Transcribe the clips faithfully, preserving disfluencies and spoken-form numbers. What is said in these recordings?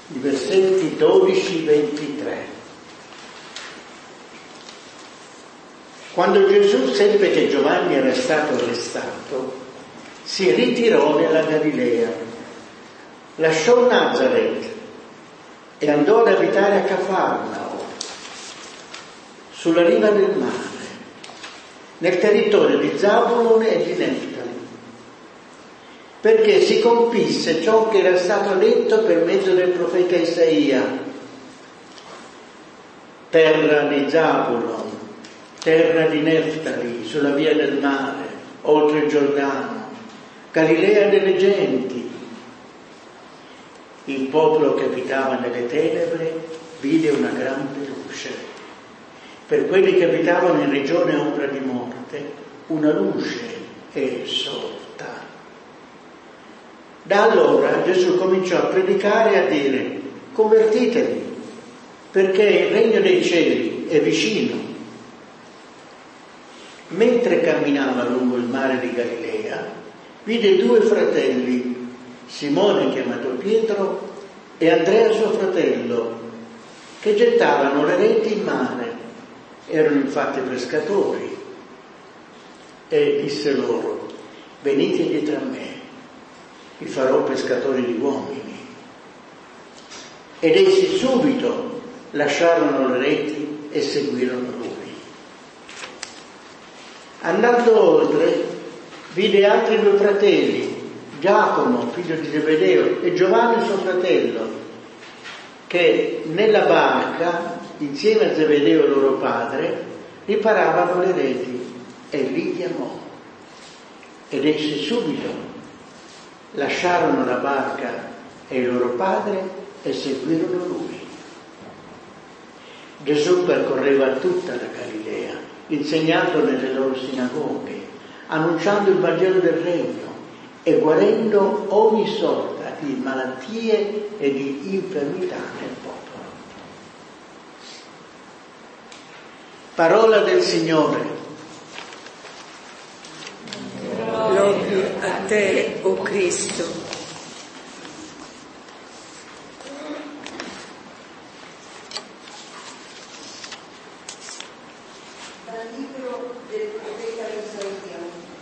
i versetti dodici ventitré. Quando Gesù seppe che Giovanni era stato arrestato, si ritirò nella Galilea, lasciò Nazaret e andò ad abitare a Cafarnao, sulla riva del mare, nel territorio di Zabulone e di Neftali, perché si compisse ciò che era stato detto per mezzo del profeta Isaia: terra di Zabulon, terra di Neftali, sulla via del mare, oltre il Giordano, Galilea delle genti. Il popolo che abitava nelle tenebre vide una grande luce. Per quelli che abitavano in regione ombra di morte, una luce è sorta. Da allora Gesù cominciò a predicare e a dire: convertitevi, perché il regno dei cieli è vicino. Mentre camminava lungo il mare di Galilea, vide due fratelli, Simone chiamato Pietro e Andrea suo fratello, che gettavano le reti in mare. Erano infatti pescatori. E disse loro: venite dietro a me, vi farò pescatori di uomini. Ed essi subito lasciarono le reti e seguirono lui. Andando oltre, vide altri due fratelli, Giacomo, figlio di Zebedeo, e Giovanni suo fratello, che nella barca, insieme a Zebedeo loro padre, riparavano le reti, e li chiamò. Ed essi subito lasciarono la barca e il loro padre e seguirono lui. Gesù percorreva tutta la Galilea, insegnando nelle loro sinagoghe, annunciando il Vangelo del Regno e guarendo ogni sorta di malattie e di infermità nel popolo. Parola del Signore. Lode a te, o Cristo. Dal libro del profeta Isaia.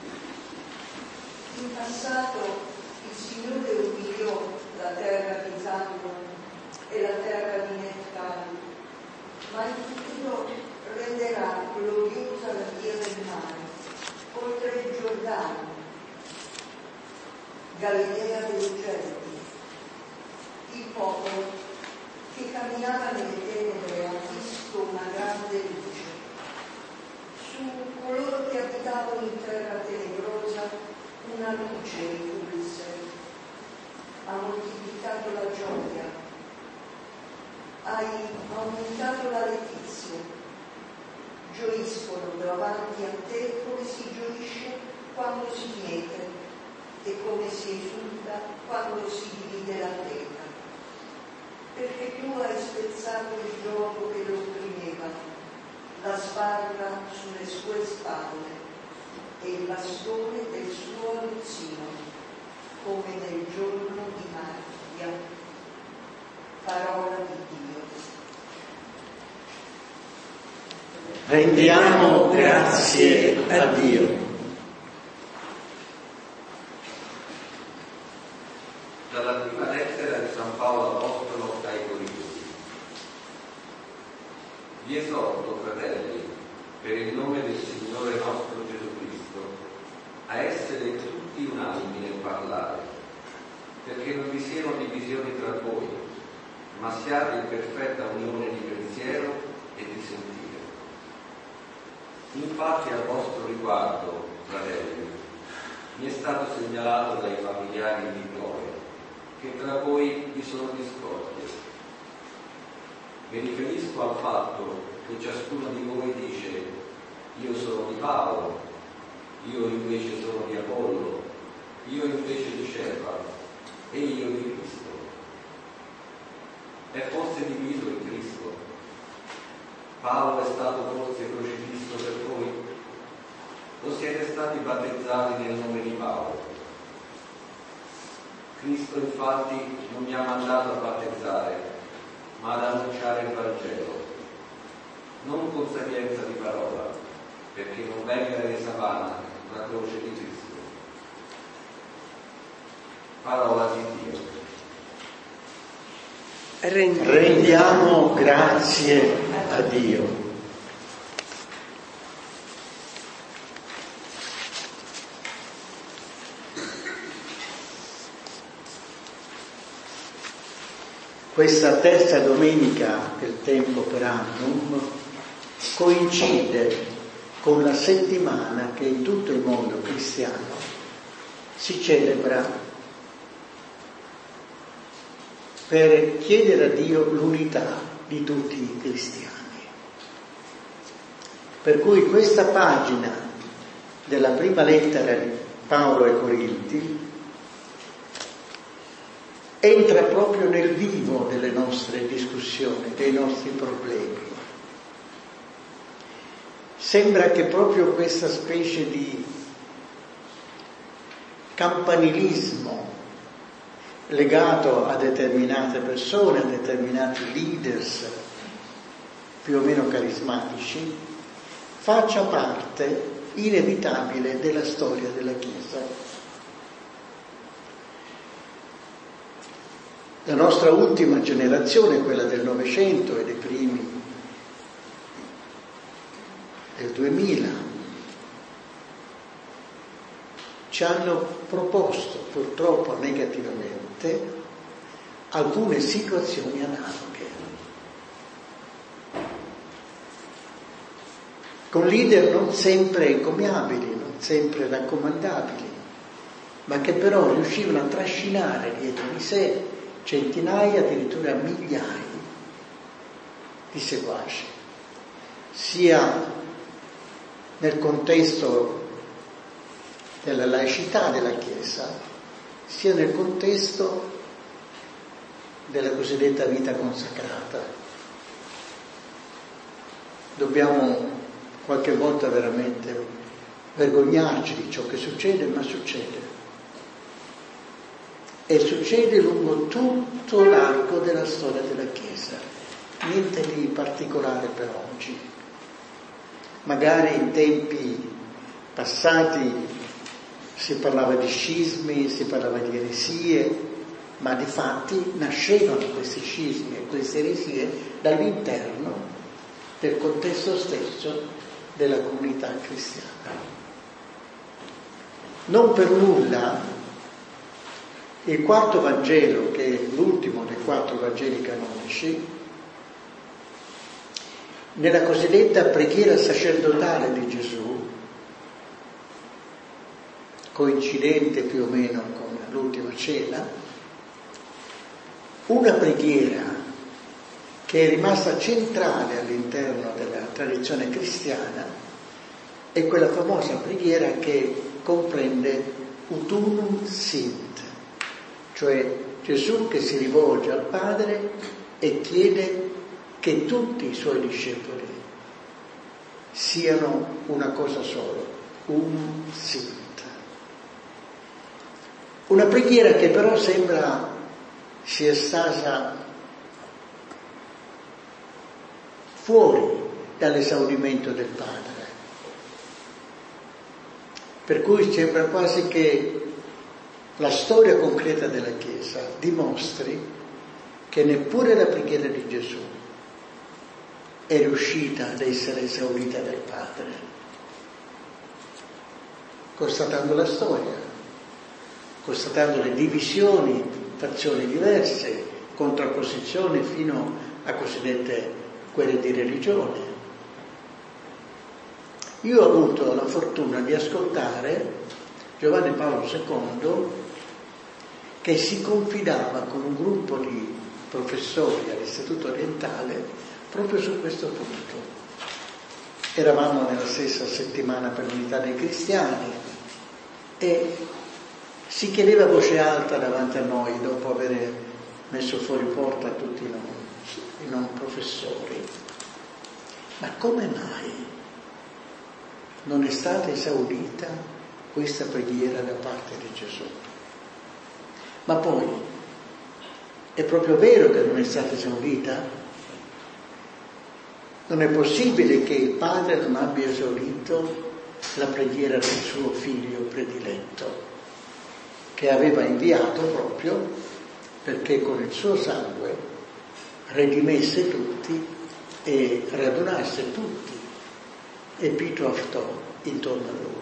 In passato il Signore umiliò la terra di Zabulon e la terra di Neftali, ma in futuro renderà gloriosa la via del mare, oltre il Giordano, Galilea dei genti. Il popolo che camminava nelle tenebre ha visto una grande luce. Su coloro che abitavano in terra tenebrosa una luce rifulse. Ha moltiplicato la gioia, hai aumentato la letizia. Gioiscono davanti a te come si gioisce quando si miete e come si esulta quando si divide la teca. Perché tu hai spezzato il gioco che lo opprimeva, la sbarra sulle sue spalle e il bastone del suo aguzzino, come nel giorno di Maria. Parola di Dio. Rendiamo grazie a Dio. Dalla prima lettera di San Paolo Apostolo ai Corinzi. Vi esorto, fratelli, per il nome del Signore nostro Gesù Cristo, a essere tutti unanimi nel parlare, perché non vi siano divisioni tra voi, ma siate in perfetta unione di pensiero e di sentire. Infatti al vostro riguardo, fratelli, mi è stato segnalato dai familiari di Chloe che tra voi vi sono discordie. Mi riferisco al fatto che ciascuno di voi dice: io sono di Paolo, io invece sono di Apollo, io invece di Cefa e io di Cristo. È forse diviso in Cristo? Paolo è stato forse crocifisso per voi? O siete stati battezzati nel nome di Paolo? Cristo infatti non mi ha mandato a battezzare, ma ad annunciare il Vangelo, non con sapienza di parola, perché non venga resa vana la croce di Cristo. Parola di Dio. Rendiamo, Rendiamo grazie a Dio. Questa terza domenica del tempo per annum coincide con la settimana che in tutto il mondo cristiano si celebra per chiedere a Dio l'unità di tutti i cristiani. Per cui questa pagina della prima lettera di Paolo ai Corinti entra proprio nel vivo delle nostre discussioni, dei nostri problemi. Sembra che proprio questa specie di campanilismo legato a determinate persone, a determinati leaders più o meno carismatici, faccia parte inevitabile della storia della Chiesa. La nostra ultima generazione, quella del Novecento e dei primi del duemila, ci hanno proposto, purtroppo negativamente, alcune situazioni analoghe, con leader non sempre encomiabili, non sempre raccomandabili, ma che però riuscivano a trascinare dietro di sé centinaia, addirittura migliaia di seguaci, sia nel contesto della laicità della Chiesa, sia nel contesto della cosiddetta vita consacrata. Dobbiamo qualche volta veramente vergognarci di ciò che succede, ma succede. E succede lungo tutto l'arco della storia della Chiesa, niente di particolare per oggi. Magari in tempi passati si parlava di scismi, si parlava di eresie, ma di fatti nascevano questi scismi e queste eresie dall'interno del contesto stesso della comunità cristiana. Non per nulla il quarto Vangelo, che è l'ultimo dei quattro Vangeli canonici, nella cosiddetta preghiera sacerdotale di Gesù, coincidente più o meno con l'ultima cena, una preghiera che è rimasta centrale all'interno della tradizione cristiana è quella famosa preghiera che comprende ut unum sint, cioè Gesù che si rivolge al Padre e chiede che tutti i suoi discepoli siano una cosa sola, unum sint. Una preghiera che però sembra sia stata fuori dall'esaurimento del Padre, per cui sembra quasi che la storia concreta della Chiesa dimostri che neppure la preghiera di Gesù è riuscita ad essere esaurita dal Padre, constatando la storia, constatando le divisioni, fazioni diverse, contrapposizioni fino a cosiddette guerre di religione. Io ho avuto la fortuna di ascoltare Giovanni Paolo secondo che si confidava con un gruppo di professori all'Istituto Orientale proprio su questo punto. Eravamo nella stessa settimana per l'unità dei cristiani e si chiedeva a voce alta davanti a noi, dopo aver messo fuori porta tutti i non, i non professori, ma come mai non è stata esaurita questa preghiera da parte di Gesù? Ma poi, è proprio vero che non è stata esaurita? Non è possibile che il Padre non abbia esaurito la preghiera del suo figlio prediletto, che aveva inviato proprio perché con il suo sangue redimesse tutti e radunasse tutti e pitoftò intorno a lui.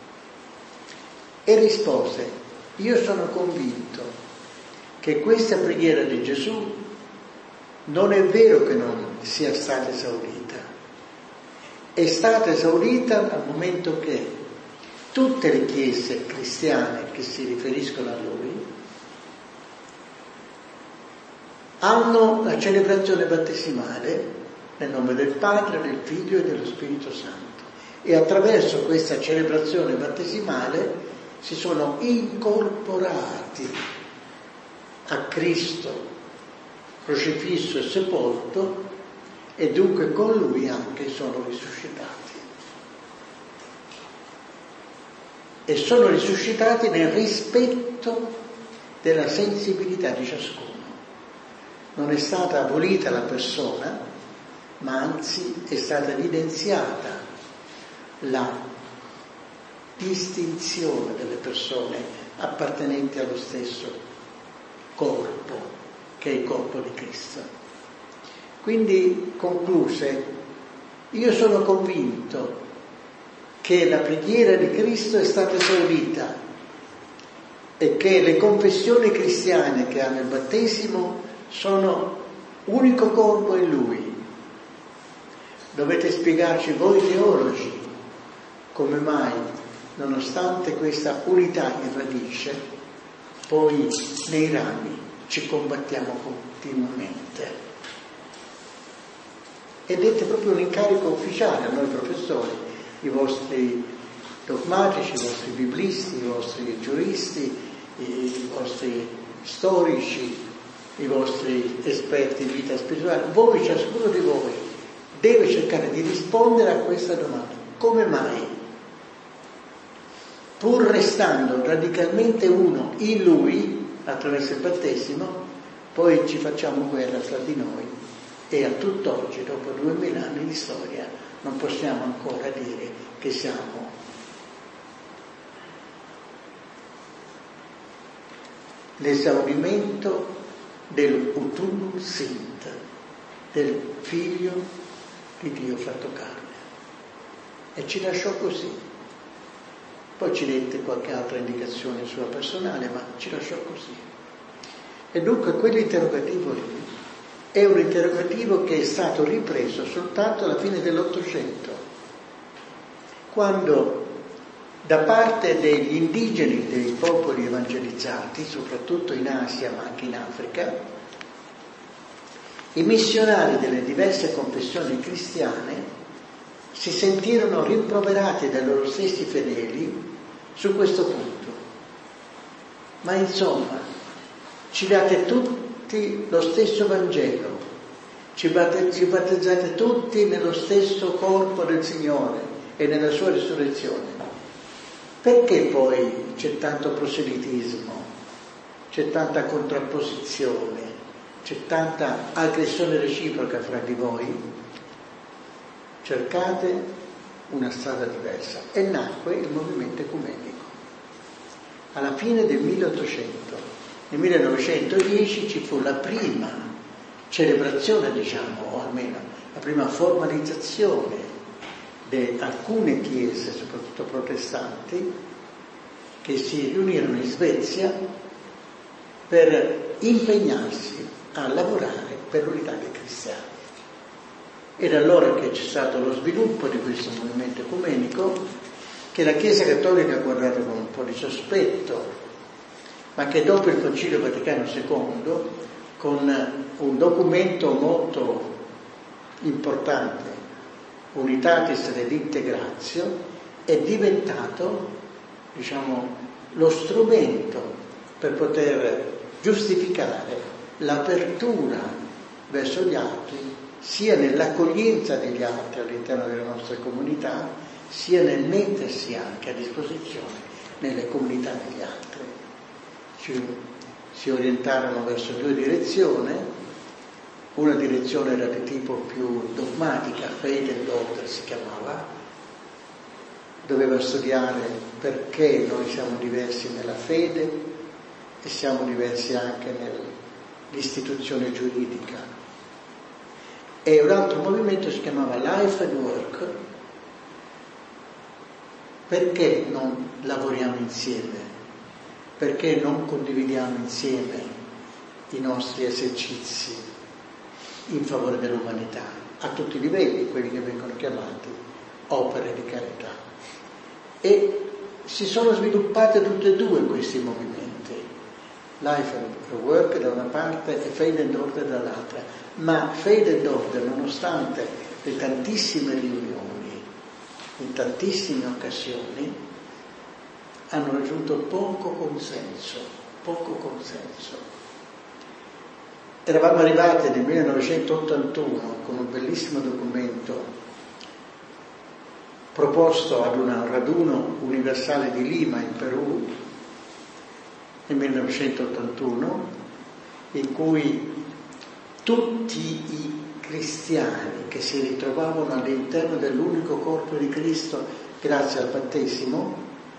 E rispose: io sono convinto che questa preghiera di Gesù non è vero che non sia stata esaurita, è stata esaurita dal momento che tutte le chiese cristiane che si riferiscono a lui hanno la celebrazione battesimale nel nome del Padre, del Figlio e dello Spirito Santo, e attraverso questa celebrazione battesimale si sono incorporati a Cristo crocifisso e sepolto, e dunque con lui anche sono risuscitati. E sono risuscitati nel rispetto della sensibilità di ciascuno. Non è stata abolita la persona, ma anzi è stata evidenziata la distinzione delle persone appartenenti allo stesso corpo, che è il corpo di Cristo. Quindi concluse: io sono convinto che la preghiera di Cristo è stata esaurita e che le confessioni cristiane che hanno il battesimo sono unico corpo in Lui. Dovete spiegarci voi teologi come mai, nonostante questa unità in radice, poi nei rami ci combattiamo continuamente. Ed è proprio un incarico ufficiale a noi professori, i vostri dogmatici, i vostri biblisti, i vostri giuristi, i vostri storici, i vostri esperti in vita spirituale. Voi, ciascuno di voi, deve cercare di rispondere a questa domanda: come mai, pur restando radicalmente uno in Lui attraverso il battesimo, poi ci facciamo guerra fra di noi e a tutt'oggi, dopo duemila anni di storia, non possiamo ancora dire che siamo l'esaurimento del utum sint, del figlio di Dio fatto carne. E ci lasciò così. Poi ci dette qualche altra indicazione sua personale, ma ci lasciò così. E dunque quell'interrogativo lì è un interrogativo che è stato ripreso soltanto alla fine dell'Ottocento, quando da parte degli indigeni, dei popoli evangelizzati, soprattutto in Asia ma anche in Africa, i missionari delle diverse confessioni cristiane si sentirono rimproverati dai loro stessi fedeli su questo punto. Ma insomma, ci date tutti lo stesso Vangelo, ci battezzate tutti nello stesso corpo del Signore e nella sua risurrezione. Perché poi c'è tanto proselitismo, c'è tanta contrapposizione, c'è tanta aggressione reciproca fra di voi? Cercate una strada diversa. E nacque il movimento ecumenico. Alla fine del milleottocento, nel millenovecentodieci ci fu la prima celebrazione, diciamo, o almeno la prima formalizzazione di alcune chiese, soprattutto protestanti, che si riunirono in Svezia per impegnarsi a lavorare per l'unità dei cristiani. Ed allora che c'è stato lo sviluppo di questo movimento ecumenico, che la Chiesa Cattolica ha guardato con un po' di sospetto, ma che dopo il Concilio Vaticano secondo, con un documento molto importante, Unitatis Redintegratio, è diventato, diciamo, lo strumento per poter giustificare l'apertura verso gli altri, sia nell'accoglienza degli altri all'interno delle nostre comunità, sia nel mettersi anche a disposizione nelle comunità degli altri. Ci si orientarono verso due direzioni. Una direzione era di tipo più dogmatica, Faith and Order si chiamava, doveva studiare perché noi siamo diversi nella fede e siamo diversi anche nell'istituzione giuridica. E un altro movimento si chiamava Life and Work. Perché non lavoriamo insieme? Perché non condividiamo insieme i nostri esercizi in favore dell'umanità, a tutti i livelli, quelli che vengono chiamati opere di carità? E si sono sviluppati tutti e due questi movimenti, Life and Work da una parte e Faith and Order dall'altra, ma Faith and Order, nonostante le tantissime riunioni, in tantissime occasioni, hanno raggiunto poco consenso, poco consenso. Eravamo arrivati nel millenovecentottantuno con un bellissimo documento proposto ad un raduno universale di Lima in Perù nel millenovecentottantuno, in cui tutti i cristiani che si ritrovavano all'interno dell'unico corpo di Cristo grazie al battesimo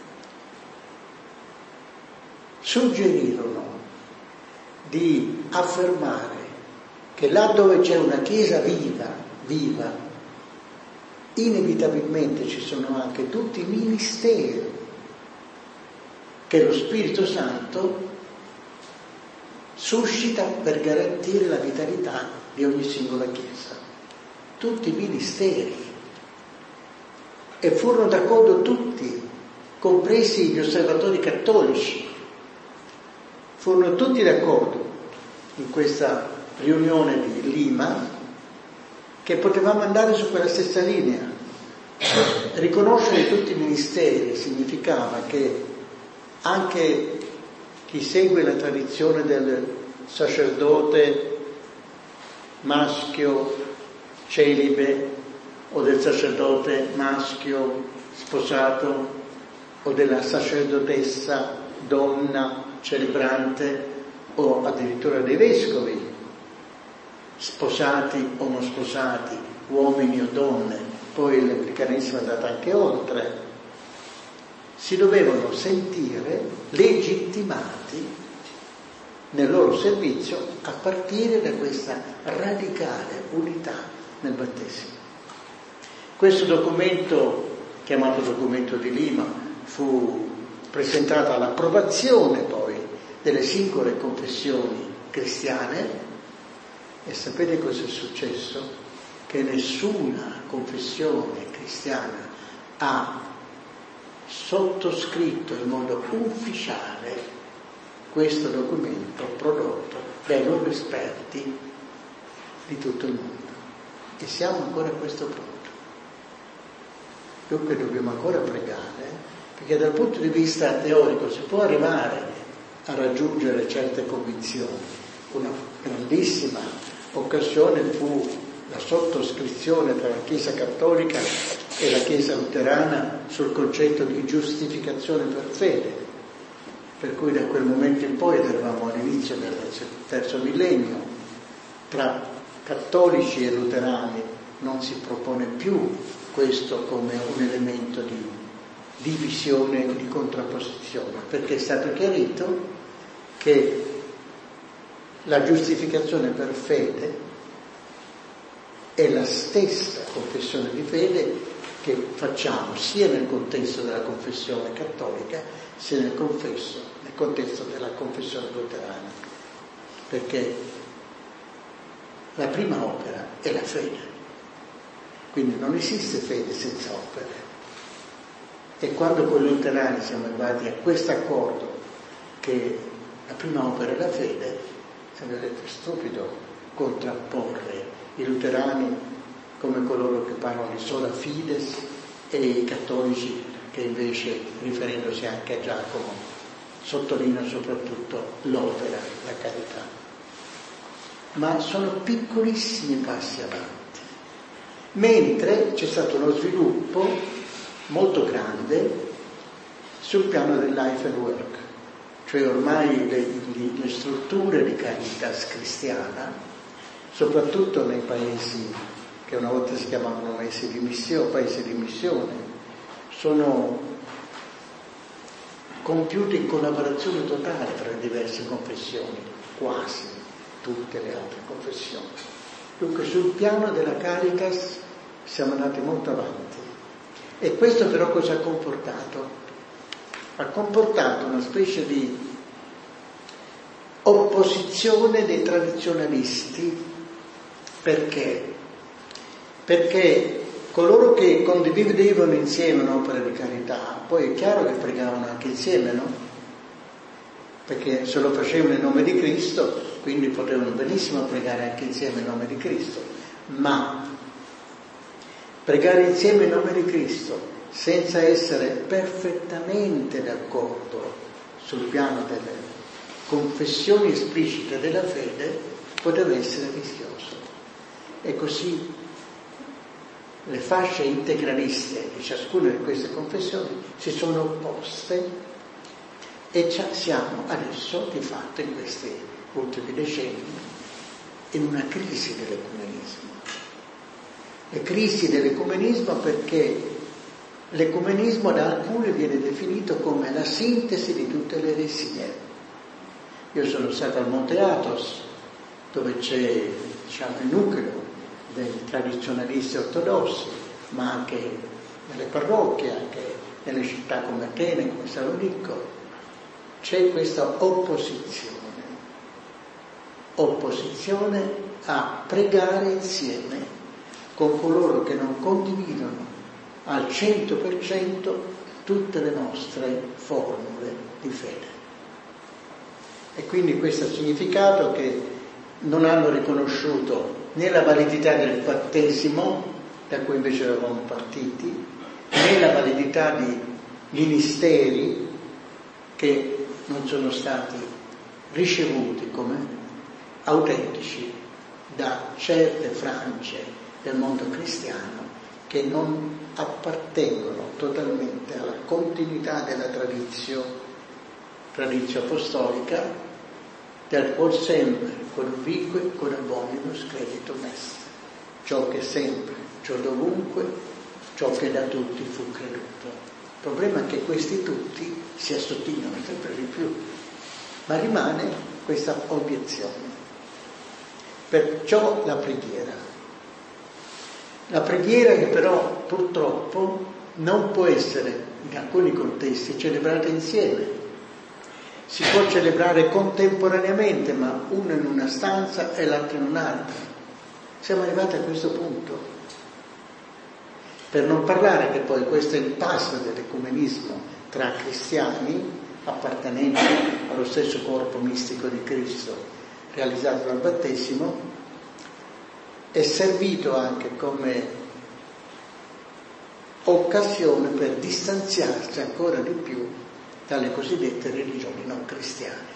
suggerirono di affermare che là dove c'è una Chiesa viva, viva, inevitabilmente ci sono anche tutti i ministeri che lo Spirito Santo suscita per garantire la vitalità di ogni singola Chiesa. Tutti i ministeri. E furono d'accordo tutti, compresi gli osservatori cattolici. Furono tutti d'accordo in questa riunione di Lima che potevamo andare su quella stessa linea. Riconoscere tutti i ministeri significava che anche chi segue la tradizione del sacerdote maschio celibe o del sacerdote maschio sposato o della sacerdotessa donna celebrante o addirittura dei vescovi sposati o non sposati, uomini o donne, poi il cristianesimo è andato anche oltre, si dovevano sentire legittimati nel loro servizio a partire da questa radicale unità nel battesimo. Questo documento, chiamato documento di Lima, fu presentato all'approvazione poi delle singole confessioni cristiane e sapete cosa è successo? Che nessuna confessione cristiana ha sottoscritto in modo ufficiale questo documento prodotto dai loro esperti di tutto il mondo. E siamo ancora a questo punto. Dunque dobbiamo ancora pregare, perché dal punto di vista teorico si può arrivare a raggiungere certe convinzioni. Una grandissima occasione fu la sottoscrizione tra la Chiesa cattolica e la Chiesa luterana sul concetto di giustificazione per fede, per cui da quel momento in poi eravamo all'inizio del terzo millennio, tra cattolici e luterani non si propone più questo come un elemento di divisione, di contrapposizione, perché è stato chiarito che la giustificazione per fede è la stessa confessione di fede che facciamo sia nel contesto della confessione cattolica sia nel, confesso, nel contesto della confessione luterana, perché la prima opera è la fede, quindi non esiste fede senza opere. E quando con i luterani siamo arrivati a questo accordo che la prima opera è la fede, sarebbe stupido contrapporre i luterani come coloro che parlano di sola fides e i cattolici che invece, riferendosi anche a Giacomo, sottolineano soprattutto l'opera, la carità. Ma sono piccolissimi passi avanti, mentre c'è stato uno sviluppo molto grande sul piano del life and work. Cioè ormai le, le strutture di Caritas cristiana, soprattutto nei paesi che una volta si chiamavano paesi di missione, paesi di missione, sono compiute in collaborazione totale tra le diverse confessioni, quasi tutte le altre confessioni. Dunque sul piano della Caritas siamo andati molto avanti. E questo però cosa ha comportato? Ha comportato una specie di opposizione dei tradizionalisti. Perché? Perché coloro che condividevano insieme un'opera di carità, poi è chiaro che pregavano anche insieme, no? Perché se lo facevano in nome di Cristo, quindi potevano benissimo pregare anche insieme in nome di Cristo, ma pregare insieme in nome di Cristo senza essere perfettamente d'accordo sul piano delle confessioni esplicite della fede poteva essere rischioso. E così le fasce integraliste di ciascuna di queste confessioni si sono opposte e siamo adesso di fatto in questi ultimi decenni in una crisi dell'ecumenismo. E crisi dell'ecumenismo perché l'ecumenismo da alcuni viene definito come la sintesi di tutte le eresie. Io sono stato al Monte Athos, dove c'è, diciamo, il nucleo dei tradizionalisti ortodossi, ma anche nelle parrocchie, anche nelle città come Atene, come Salonicco, c'è questa opposizione, opposizione a pregare insieme con coloro che non condividono al cento per cento tutte le nostre formule di fede. E quindi questo ha significato che non hanno riconosciuto né la validità del battesimo, da cui invece eravamo partiti, né la validità di ministeri che non sono stati ricevuti come autentici da certe frange del mondo cristiano che non appartengono totalmente alla continuità della tradizione, tradizione apostolica, del qual sempre, con ubique, con abonimus creditum est. Ciò che sempre, ciò dovunque, ciò che da tutti fu creduto. Il problema è che questi tutti si assottigliano sempre di più, ma rimane questa obiezione. Perciò la preghiera. La preghiera che però purtroppo non può essere in alcuni contesti celebrata insieme. Si può celebrare contemporaneamente, ma uno in una stanza e l'altro in un'altra. Siamo arrivati a questo punto. Per non parlare che poi questo impasse dell'ecumenismo tra cristiani appartenenti allo stesso corpo mistico di Cristo realizzato dal battesimo è servito anche come occasione per distanziarsi ancora di più dalle cosiddette religioni non cristiane.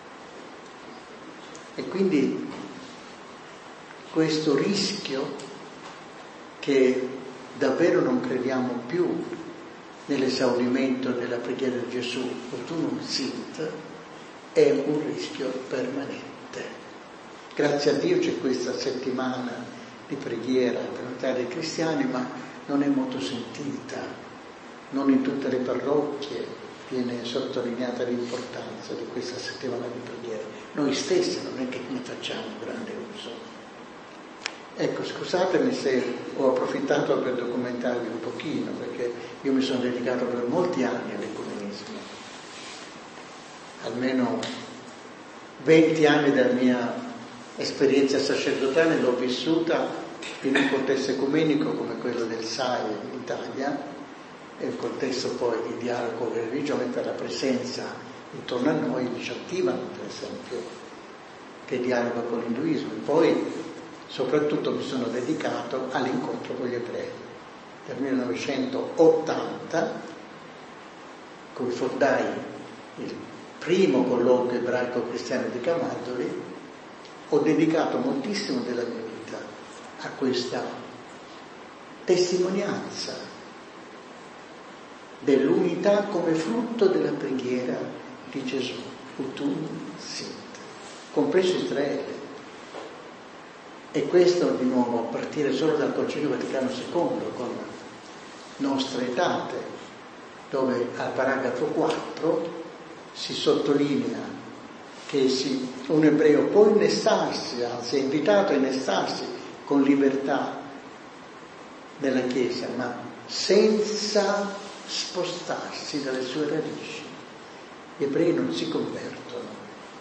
E quindi questo rischio che davvero non crediamo più nell'esaurimento della preghiera di Gesù, Utunum Sint, è un rischio permanente. Grazie a Dio c'è questa settimana di preghiera per l'unità dei cristiani, ma non è molto sentita, non in tutte le parrocchie viene sottolineata l'importanza di questa settimana di preghiera. Noi stessi non è che ne facciamo grande uso. Ecco, scusatemi se ho approfittato per documentarvi un pochino, perché io mi sono dedicato per molti anni all'ecumenismo. Almeno venti anni della mia esperienza sacerdotale l'ho vissuta in un contesto ecumenico come quello del S A I in Italia, e il contesto poi di dialogo con le religioni per la presenza intorno a noi di Shantivan, per esempio, che dialoga con l'induismo. Poi soprattutto mi sono dedicato all'incontro con gli ebrei. Nel millenovecentottanta, cui fondai il primo colloquio ebraico-cristiano di Camaldoli, ho dedicato moltissimo della mia vita a questa testimonianza dell'unità come frutto della preghiera di Gesù. utum sint, compreso Israele. E questo di nuovo a partire solo dal Concilio Vaticano secondo, con Nostra Aetate, dove al paragrafo quattro si sottolinea che si, un ebreo può innestarsi, anzi è invitato a innestarsi con libertà nella Chiesa, ma senza spostarsi dalle sue radici. Gli ebrei non si convertono.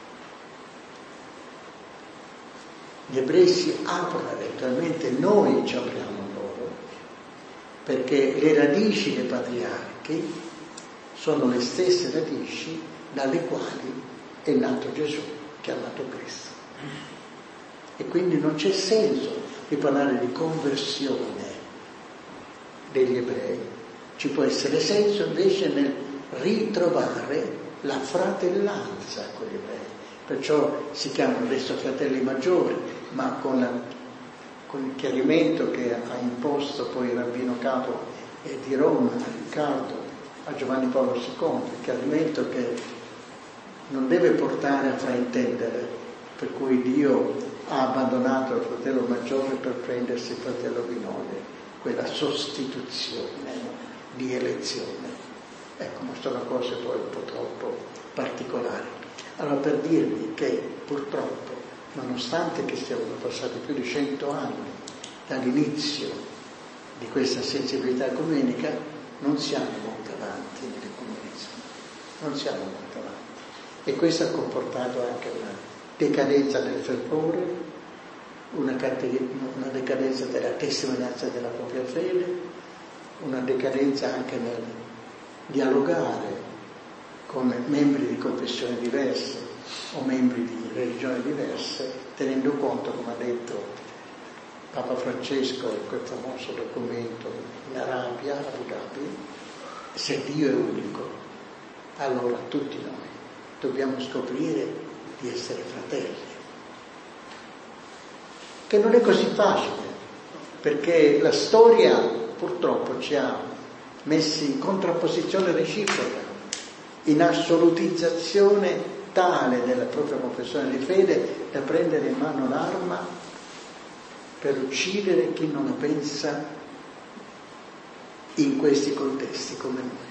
Gli ebrei si aprono eventualmente, noi ci apriamo loro, perché le radici dei patriarchi sono le stesse radici dalle quali è nato Gesù, che ha nato Cristo. E quindi non c'è senso di parlare di conversione degli ebrei. Ci può essere senso invece nel ritrovare la fratellanza con gli ebrei. Perciò si chiamano adesso fratelli maggiori, ma con, la, con il chiarimento che ha imposto poi il rabbino capo di Roma, a Riccardo, a Giovanni Paolo secondo, il chiarimento che non deve portare a fraintendere, per cui Dio ha abbandonato il fratello maggiore per prendersi il fratello minore, quella sostituzione di elezione. Ecco, ma sono cose poi un po' troppo particolari. Allora, per dirvi che purtroppo, nonostante che siano passati più di cento anni dall'inizio di questa sensibilità ecumenica, non siamo molto avanti nell'ecumenismo, non siamo molto avanti. E questo ha comportato anche una decadenza del fervore, una, cate- una decadenza della testimonianza della propria fede, una decadenza anche nel dialogare con membri di confessioni diverse o membri di religioni diverse, tenendo conto, come ha detto Papa Francesco in quel famoso documento in Arabia, Abu Dhabi, se Dio è unico, allora tutti noi dobbiamo scoprire di essere fratelli, che non è così facile, perché la storia purtroppo ci ha messi in contrapposizione reciproca, in assolutizzazione tale della propria confessione di fede da prendere in mano l'arma per uccidere chi non la pensa in questi contesti come noi.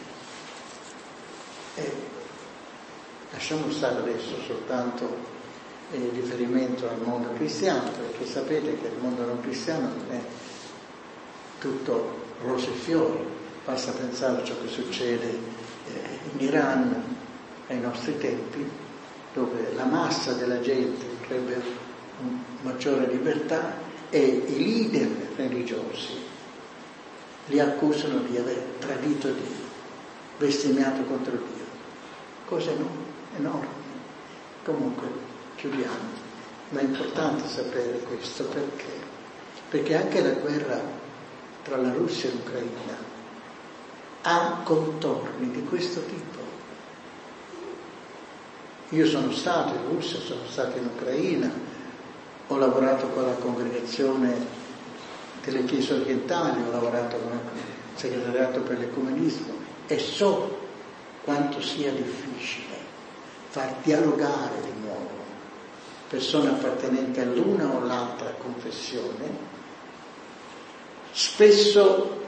E lasciamo stare adesso soltanto il riferimento al mondo cristiano, perché sapete che il mondo non cristiano non è tutto rose e fiori, basta pensare a ciò che succede in Iran ai nostri tempi, dove la massa della gente vorrebbe maggiore libertà e i leader religiosi li accusano di aver tradito Dio, bestemmiato contro Dio. Cose no, enormi. Comunque chiudiamo, ma è importante sapere questo perché? Perché anche la guerra tra la Russia e l'Ucraina ha contorni di questo tipo. Io sono stato in Russia, sono stato in Ucraina, ho lavorato con la congregazione delle Chiese orientali, ho lavorato con il segretariato per l'ecumenismo e so quanto sia difficile far dialogare di nuovo persone appartenenti all'una o l'altra confessione, spesso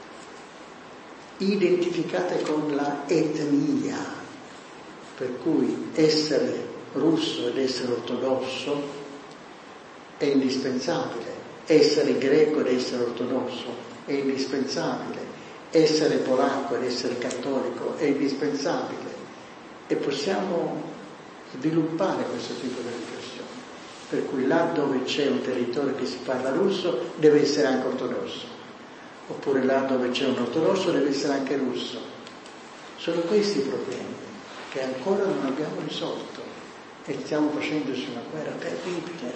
identificate con la etnia, per cui essere russo ed essere ortodosso è indispensabile, essere greco ed essere ortodosso è indispensabile, essere polacco ed essere cattolico è indispensabile, e possiamo sviluppare questo tipo di riflessione, per cui là dove c'è un territorio che si parla russo deve essere anche ortodosso, oppure là dove c'è un ortodosso deve essere anche russo. Sono questi i problemi che ancora non abbiamo risolto e stiamo facendoci una guerra terribile,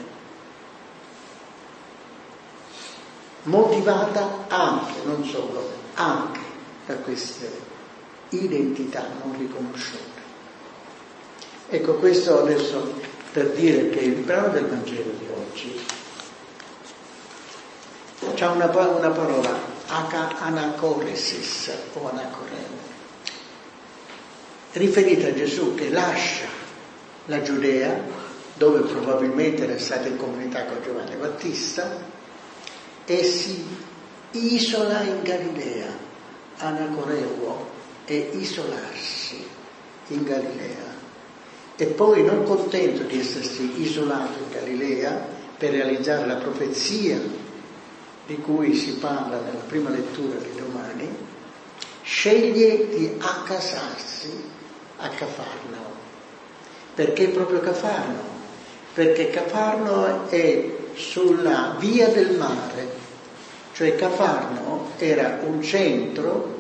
motivata anche, non solo, anche da queste identità non riconosciute. Ecco, questo adesso per dire che il brano del Vangelo di oggi c'ha una, una parola, anacoresis o anacoreo, riferita a Gesù che lascia la Giudea, dove probabilmente era stata in comunità con Giovanni Battista, e si isola in Galilea. Anacoreuo è isolarsi in Galilea. E poi, non contento di essersi isolato in Galilea per realizzare la profezia di cui si parla nella prima lettura di domani, sceglie di accasarsi a Cafarnao. Perché proprio Cafarnao? Perché Cafarnao è sulla via del mare, cioè Cafarnao era un centro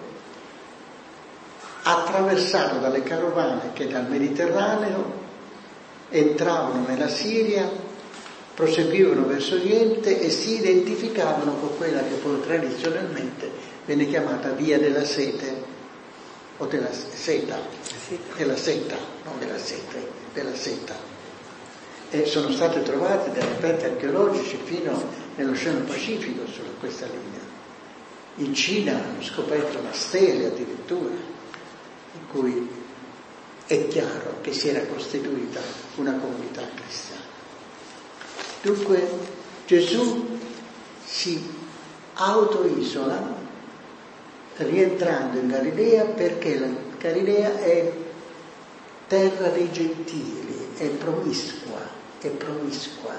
attraversato dalle carovane che dal Mediterraneo entravano nella Siria, proseguivano verso Oriente e si identificavano con quella che poi tradizionalmente viene chiamata via della sete o della seta, della seta, non della sete, della seta. E sono state trovate dei reperti archeologici fino nell'Oceano Pacifico su questa linea. In Cina hanno scoperto una stele addirittura, in cui è chiaro che si era costituita una comunità cristiana. Dunque Gesù si autoisola rientrando in Galilea, perché la Galilea è terra dei gentili, è promiscua, è promiscua.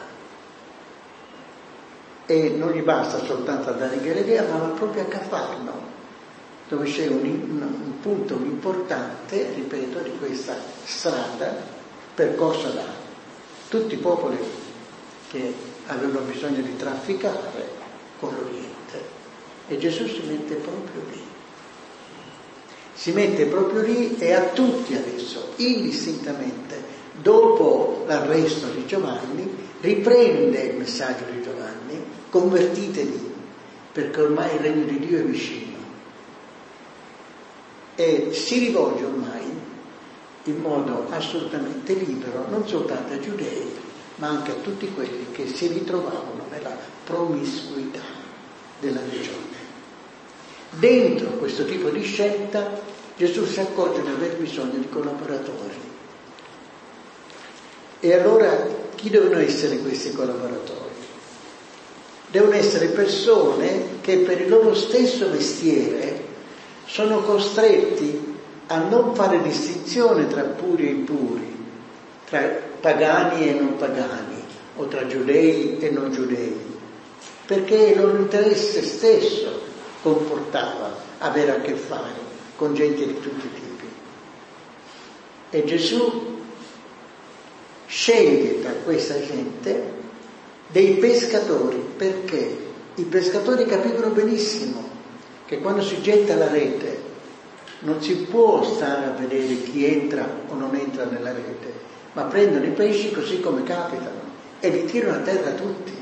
E non gli basta soltanto andare in Galilea, ma va proprio a Cafarnao, dove c'è un, un, un punto importante, ripeto, di questa strada percorsa da tutti i popoli che avevano bisogno di trafficare con l'Oriente. E Gesù si mette proprio lì. Si mette proprio lì e a tutti adesso, indistintamente, dopo l'arresto di Giovanni, riprende il messaggio di Giovanni: convertitevi, perché ormai il regno di Dio è vicino. E si rivolge ormai in modo assolutamente libero non soltanto ai giudei, ma anche a tutti quelli che si ritrovavano nella promiscuità della regione. Dentro questo tipo di scelta Gesù si accorge di aver bisogno di collaboratori. E allora chi devono essere questi collaboratori? Devono essere persone che per il loro stesso mestiere sono costretti a non fare distinzione tra puri e impuri, tra pagani e non pagani, o tra giudei e non giudei, perché il loro interesse stesso comportava avere a che fare con gente di tutti i tipi. E Gesù sceglie tra questa gente dei pescatori, perché i pescatori capivano benissimo che quando si getta la rete non si può stare a vedere chi entra o non entra nella rete, ma prendono i pesci così come capitano e li tirano a terra tutti.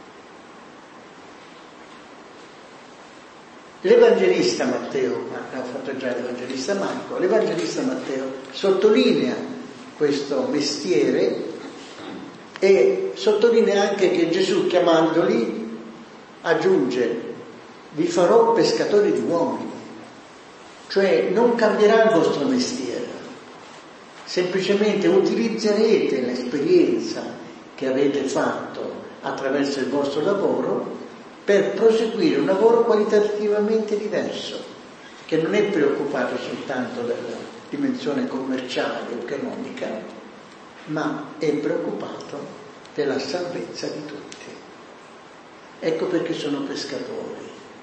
L'Evangelista Matteo, ma l'ha fatto già l'Evangelista Marco, l'Evangelista Matteo sottolinea questo mestiere e sottolinea anche che Gesù, chiamandoli, aggiunge: vi farò pescatori di uomini. Cioè non cambierà il vostro mestiere, semplicemente utilizzerete l'esperienza che avete fatto attraverso il vostro lavoro per proseguire un lavoro qualitativamente diverso, che non è preoccupato soltanto della dimensione commerciale o economica, ma è preoccupato della salvezza di tutti. Ecco perché sono pescatori,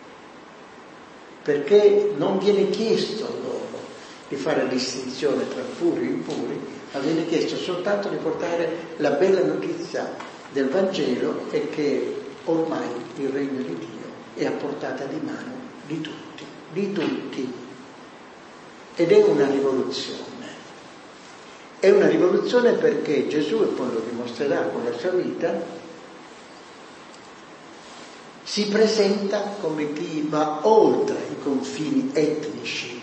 perché non viene chiesto a loro di fare distinzione tra puri e impuri, ma viene chiesto soltanto di portare la bella notizia del Vangelo e che ormai il regno di Dio è a portata di mano di tutti, di tutti. Ed è una rivoluzione. È una rivoluzione perché Gesù, e poi lo dimostrerà con la sua vita, si presenta come chi va oltre i confini etnici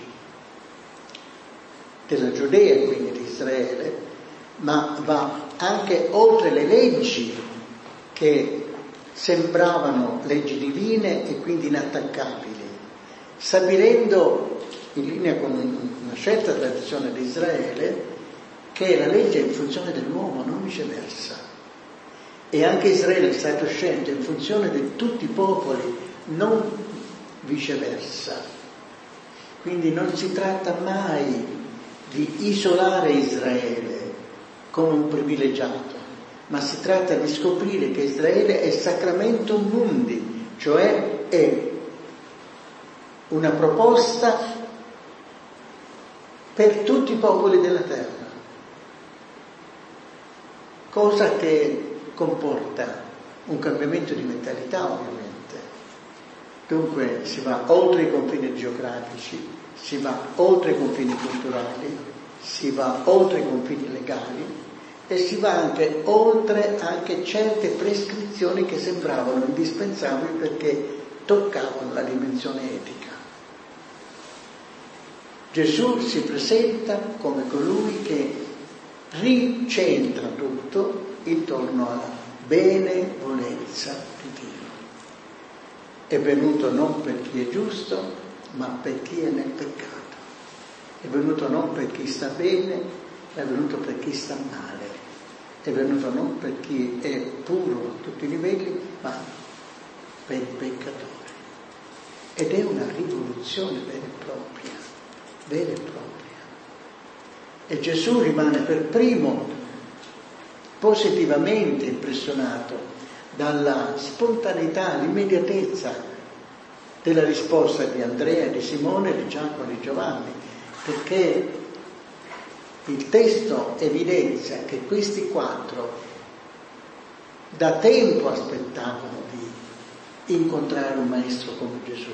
della Giudea e quindi di Israele, ma va anche oltre le leggi che sembravano leggi divine e quindi inattaccabili, stabilendo, in linea con una certa tradizione di Israele, che la legge è in funzione dell'uomo, non viceversa. E anche Israele è stato scelto in funzione di tutti i popoli, non viceversa. Quindi non si tratta mai di isolare Israele come un privilegiato, ma si tratta di scoprire che Israele è sacramentum mundi, cioè è una proposta per tutti i popoli della terra, cosa che comporta un cambiamento di mentalità, ovviamente. Dunque si va oltre i confini geografici, si va oltre i confini culturali, si va oltre i confini legali e si va anche oltre anche certe prescrizioni che sembravano indispensabili perché toccavano la dimensione etica. Gesù si presenta come colui che ricentra tutto intorno alla benevolenza di Dio. È venuto non per chi è giusto, ma per chi è nel peccato. È venuto non per chi sta bene, è venuto per chi sta male. È venuto non per chi è puro a tutti i livelli, ma per il peccatore. Ed è una rivoluzione vera e propria, vera e propria. E Gesù rimane per primo positivamente impressionato dalla spontaneità, l'immediatezza della risposta di Andrea, di Simone, di Giacomo e di Giovanni, perché il testo evidenzia che questi quattro da tempo aspettavano di incontrare un maestro come Gesù.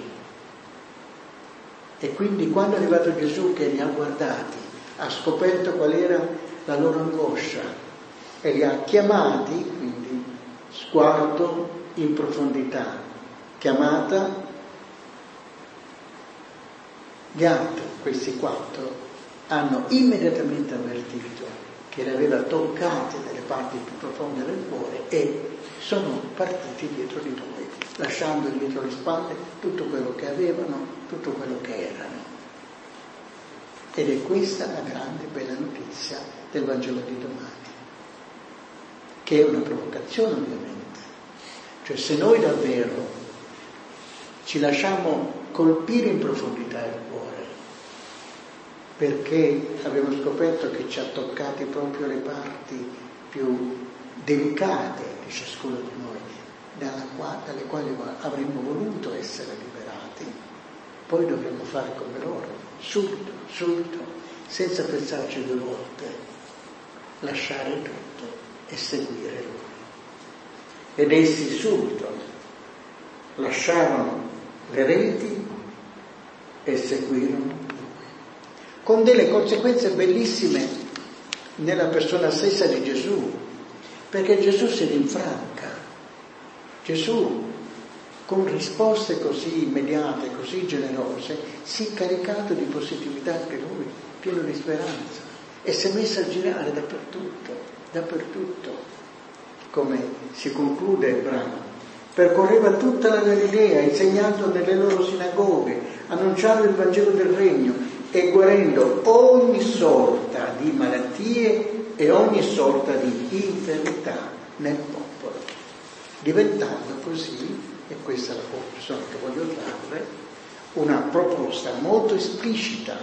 E quindi quando è arrivato Gesù che li ha guardati, ha scoperto qual era la loro angoscia e li ha chiamati, quindi sguardo in profondità, chiamata, gli altri, questi quattro, hanno immediatamente avvertito che li aveva toccati nelle parti più profonde del cuore e sono partiti dietro di lui, lasciando dietro le spalle tutto quello che avevano, tutto quello che erano. Ed è questa la grande bella notizia del Vangelo di domani, che è una provocazione ovviamente. Cioè se noi davvero ci lasciamo colpire in profondità il cuore, perché abbiamo scoperto che ci ha toccati proprio le parti più delicate di ciascuno di noi, dalla quale, dalle quali avremmo voluto essere liberati, poi dovremmo fare come loro, subito, subito, senza pensarci due volte, lasciare tutto e seguire lui. Ed essi subito lasciarono le reti e seguirono lui, con delle conseguenze bellissime nella persona stessa di Gesù, perché Gesù si rinfranca. Gesù, con risposte così immediate, così generose, si è caricato di positività anche lui, pieno di speranza, e si è messo a girare dappertutto, dappertutto, come si conclude il brano. Percorreva tutta la Galilea, insegnando nelle loro sinagoghe, annunciando il Vangelo del Regno e guarendo ogni sorta di malattie e ogni sorta di infermità nel popolo, diventando così, e questa è la conclusione che voglio trarre, una proposta molto esplicita,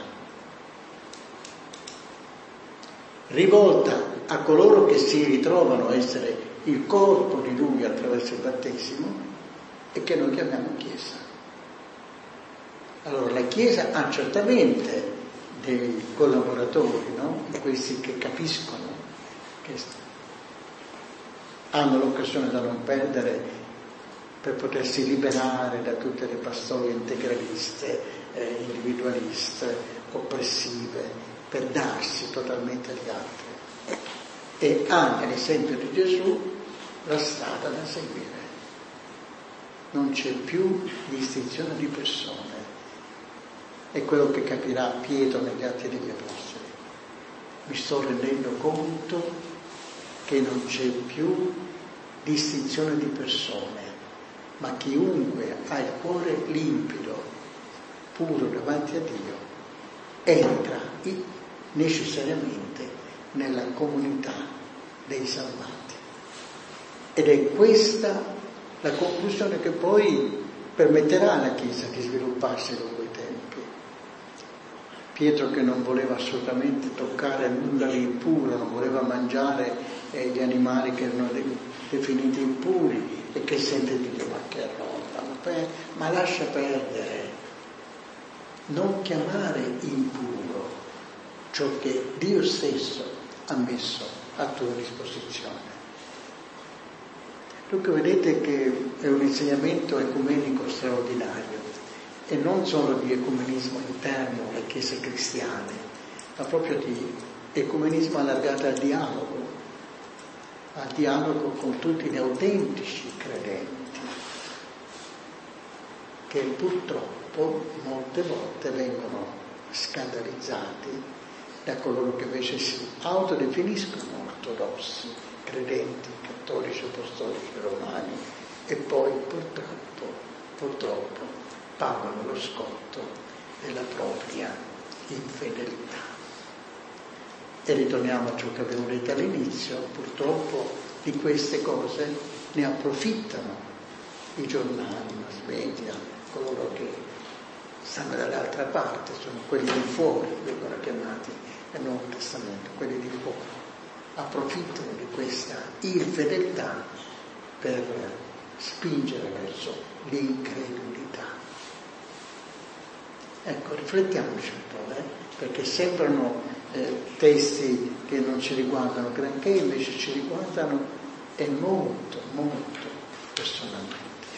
rivolta a coloro che si ritrovano a essere il corpo di lui attraverso il battesimo e che noi chiamiamo Chiesa. Allora la Chiesa ha certamente dei collaboratori, no? Questi che capiscono, che hanno l'occasione da non perdere per potersi liberare da tutte le pastoie integraliste, eh, individualiste, oppressive, per darsi totalmente agli altri. E anche l'esempio di Gesù la strada da seguire. Non c'è più distinzione di persone. È quello che capirà Pietro negli Atti degli Apostoli. Mi sto rendendo conto che non c'è più distinzione di persone, ma chiunque ha il cuore limpido, puro davanti a Dio, entra necessariamente nella comunità dei salvati. Ed è questa la conclusione che poi permetterà alla Chiesa di svilupparsi lungo i tempi. Pietro, che non voleva assolutamente toccare nulla di impuro, non voleva mangiare eh, gli animali che erano de- definiti impuri, e che sente dire: ma che roba, ma lascia perdere, non chiamare impuro ciò che Dio stesso ha messo a tua disposizione. Dunque vedete che è un insegnamento ecumenico straordinario, e non solo di ecumenismo interno alle chiese cristiane, ma proprio di ecumenismo allargato al dialogo, al dialogo con tutti gli autentici credenti, che purtroppo molte volte vengono scandalizzati da coloro che invece si autodefiniscono ortodossi, credenti, cattolici, apostolici, romani, e poi purtroppo, purtroppo pagano lo scotto della propria infedeltà. E ritorniamo a ciò che avevo detto all'inizio: purtroppo di queste cose ne approfittano i giornali, i mass media, coloro che stanno dall'altra parte, sono quelli di fuori, vengono chiamati nel Nuovo Testamento, quelli di fuori, approfittano di questa infedeltà per spingere verso l'incredulità. Ecco, riflettiamoci un po', eh? perché sembrano eh, testi che non ci riguardano granché, invece ci riguardano e molto, molto personalmente.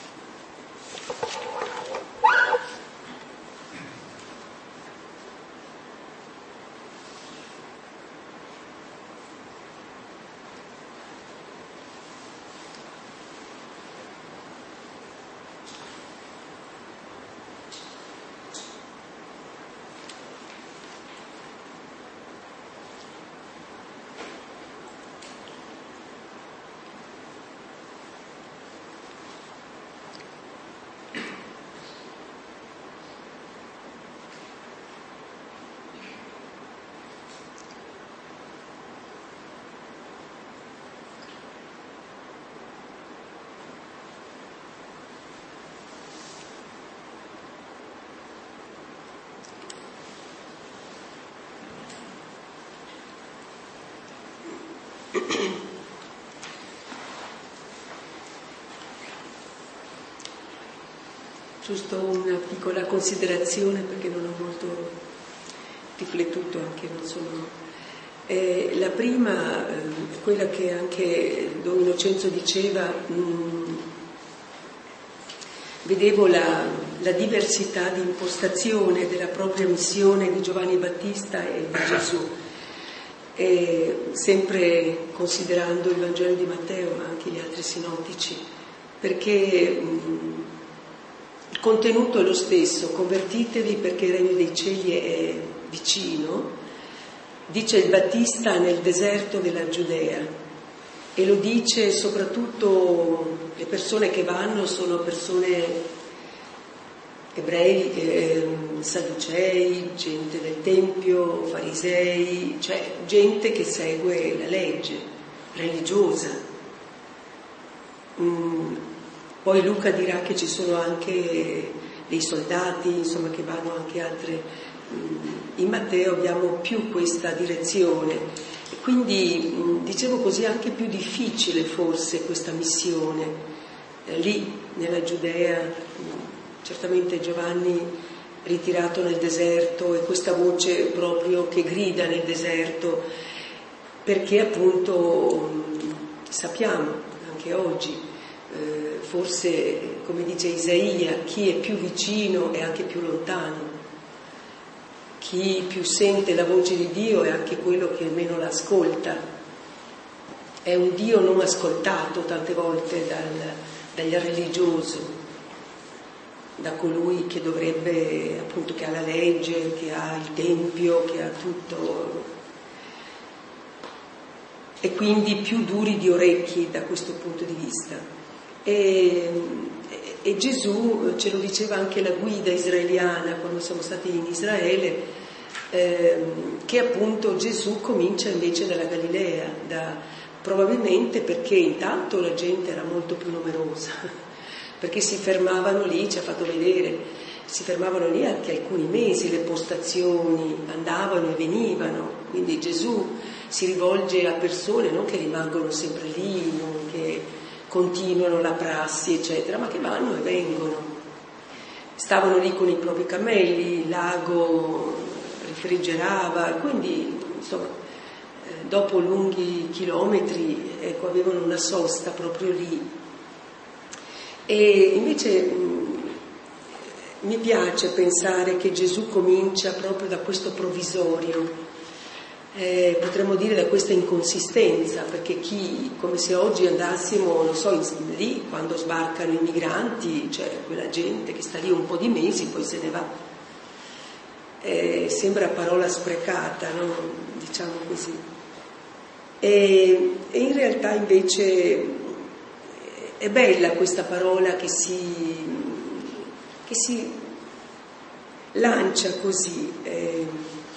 Giusto una piccola considerazione, perché non ho molto riflettuto, anche non sono. Eh, la prima, eh, quella che anche Don Innocenzo diceva, mh, vedevo la, la diversità di impostazione della propria missione di Giovanni Battista e di Gesù, e sempre considerando il Vangelo di Matteo, ma anche gli altri sinottici, perché mh, il contenuto è lo stesso: convertitevi perché il regno dei cieli è vicino, dice il Battista nel deserto della Giudea, e lo dice soprattutto, le persone che vanno sono persone ebrei, eh, sadducei, gente del Tempio, farisei, cioè gente che segue la legge religiosa. Mm. Poi Luca dirà che ci sono anche dei soldati, insomma, che vanno anche altre. In Matteo abbiamo più questa direzione, e quindi dicevo così anche più difficile forse questa missione eh, lì nella Giudea. Certamente Giovanni ritirato nel deserto, e questa voce proprio che grida nel deserto, perché appunto sappiamo anche oggi, Eh, forse, come dice Isaia, chi è più vicino è anche più lontano, chi più sente la voce di Dio è anche quello che meno l'ascolta. È un Dio non ascoltato tante volte dal, dal religioso, da colui che dovrebbe, appunto, che ha la legge, che ha il tempio, che ha tutto, e quindi più duri di orecchi da questo punto di vista. E, e Gesù ce lo diceva anche la guida israeliana quando siamo stati in Israele, ehm, che appunto Gesù comincia invece dalla Galilea, da, probabilmente perché intanto la gente era molto più numerosa, perché si fermavano lì, ci ha fatto vedere, si fermavano lì anche alcuni mesi, le postazioni andavano e venivano, quindi Gesù si rivolge a persone non che rimangono sempre lì, non che continuano la prassi eccetera, ma che vanno e vengono. Stavano lì con i propri cammelli, il lago refrigerava, quindi insomma eh, dopo lunghi chilometri ecco, avevano una sosta proprio lì. E invece mh, mi piace pensare che Gesù comincia proprio da questo provvisorio, eh, potremmo dire da questa inconsistenza, perché chi, come se oggi andassimo, non so, lì quando sbarcano i migranti, cioè quella gente che sta lì un po' di mesi poi se ne va, eh, sembra parola sprecata, no? Diciamo così, e, e in realtà invece è bella questa parola che si che si lancia così, eh,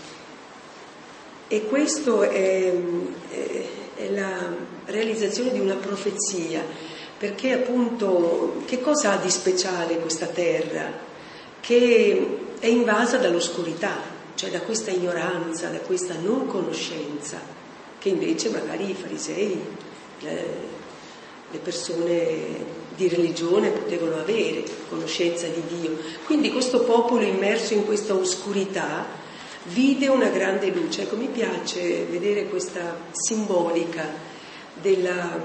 e questo è, è, è la realizzazione di una profezia, perché appunto che cosa ha di speciale questa terra? Che è invasa dall'oscurità, cioè da questa ignoranza, da questa non conoscenza, che invece magari i farisei, le, le persone di religione potevano avere, conoscenza di Dio. Quindi questo popolo immerso in questa oscurità vide una grande luce. Ecco, mi piace vedere questa simbolica della,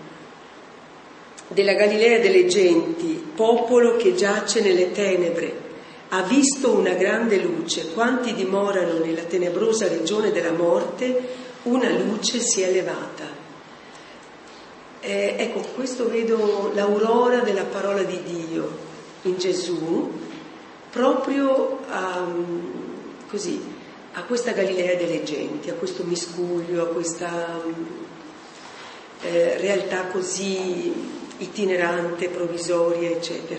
della Galilea delle genti, popolo che giace nelle tenebre, ha visto una grande luce, quanti dimorano nella tenebrosa regione della morte, una luce si è levata. Eh, ecco, questo vedo l'aurora della parola di Dio in Gesù, proprio a, così, a questa Galilea delle genti, a questo miscuglio, a questa eh, realtà così itinerante, provvisoria, eccetera.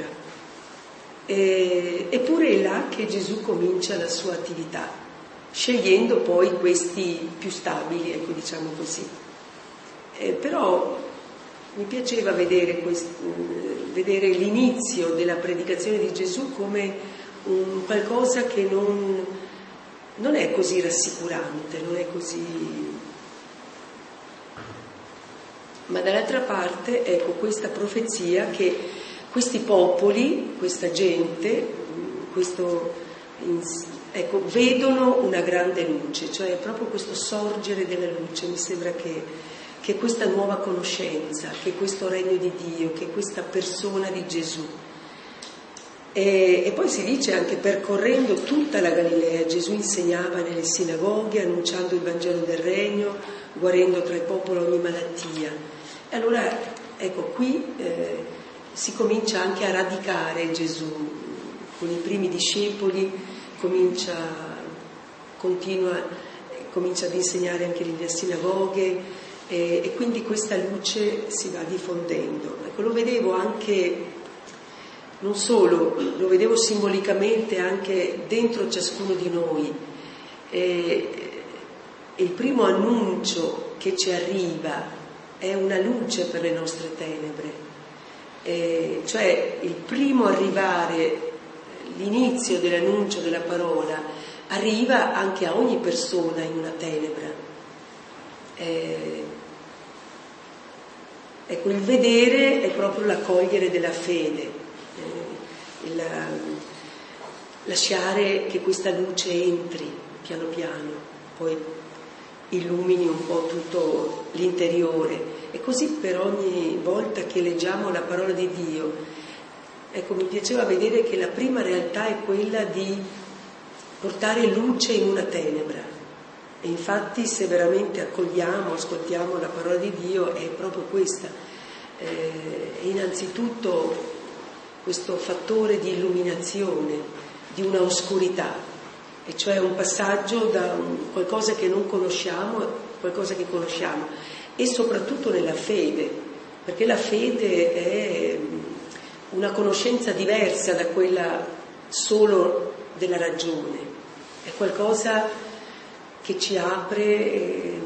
E, eppure è là che Gesù comincia la sua attività, scegliendo poi questi più stabili, ecco, diciamo così. Eh, però mi piaceva vedere, quest, vedere l'inizio della predicazione di Gesù come un qualcosa che non, non è così rassicurante, non è così. Ma dall'altra parte, ecco, questa profezia che questi popoli, questa gente, questo, ecco, vedono una grande luce, cioè proprio questo sorgere della luce. Mi sembra che che questa nuova conoscenza, che questo regno di Dio, che questa persona di Gesù. E, e poi si dice anche percorrendo tutta la Galilea, Gesù insegnava nelle sinagoghe, annunciando il Vangelo del Regno, guarendo tra il popolo ogni malattia. E allora, ecco, qui eh, si comincia anche a radicare Gesù, con i primi discepoli, comincia, continua, comincia ad insegnare anche nelle sinagoghe, E, e quindi questa luce si va diffondendo. Ecco, lo vedevo anche, non solo, lo vedevo simbolicamente anche dentro ciascuno di noi. E, e il primo annuncio che ci arriva è una luce per le nostre tenebre, e, cioè il primo arrivare, l'inizio dell'annuncio della parola arriva anche a ogni persona in una tenebra. Eh, ecco, il vedere è proprio l'accogliere della fede, eh, il, lasciare che questa luce entri piano piano, poi illumini un po' tutto l'interiore, e così per ogni volta che leggiamo la parola di Dio. Ecco, mi piaceva vedere che la prima realtà è quella di portare luce in una tenebra. E infatti se veramente accogliamo, ascoltiamo la parola di Dio è proprio questa, eh, è innanzitutto questo fattore di illuminazione di una oscurità, e cioè un passaggio da un, qualcosa che non conosciamo a qualcosa che conosciamo, e soprattutto nella fede, perché la fede è una conoscenza diversa da quella solo della ragione. è qualcosa che ci apre eh,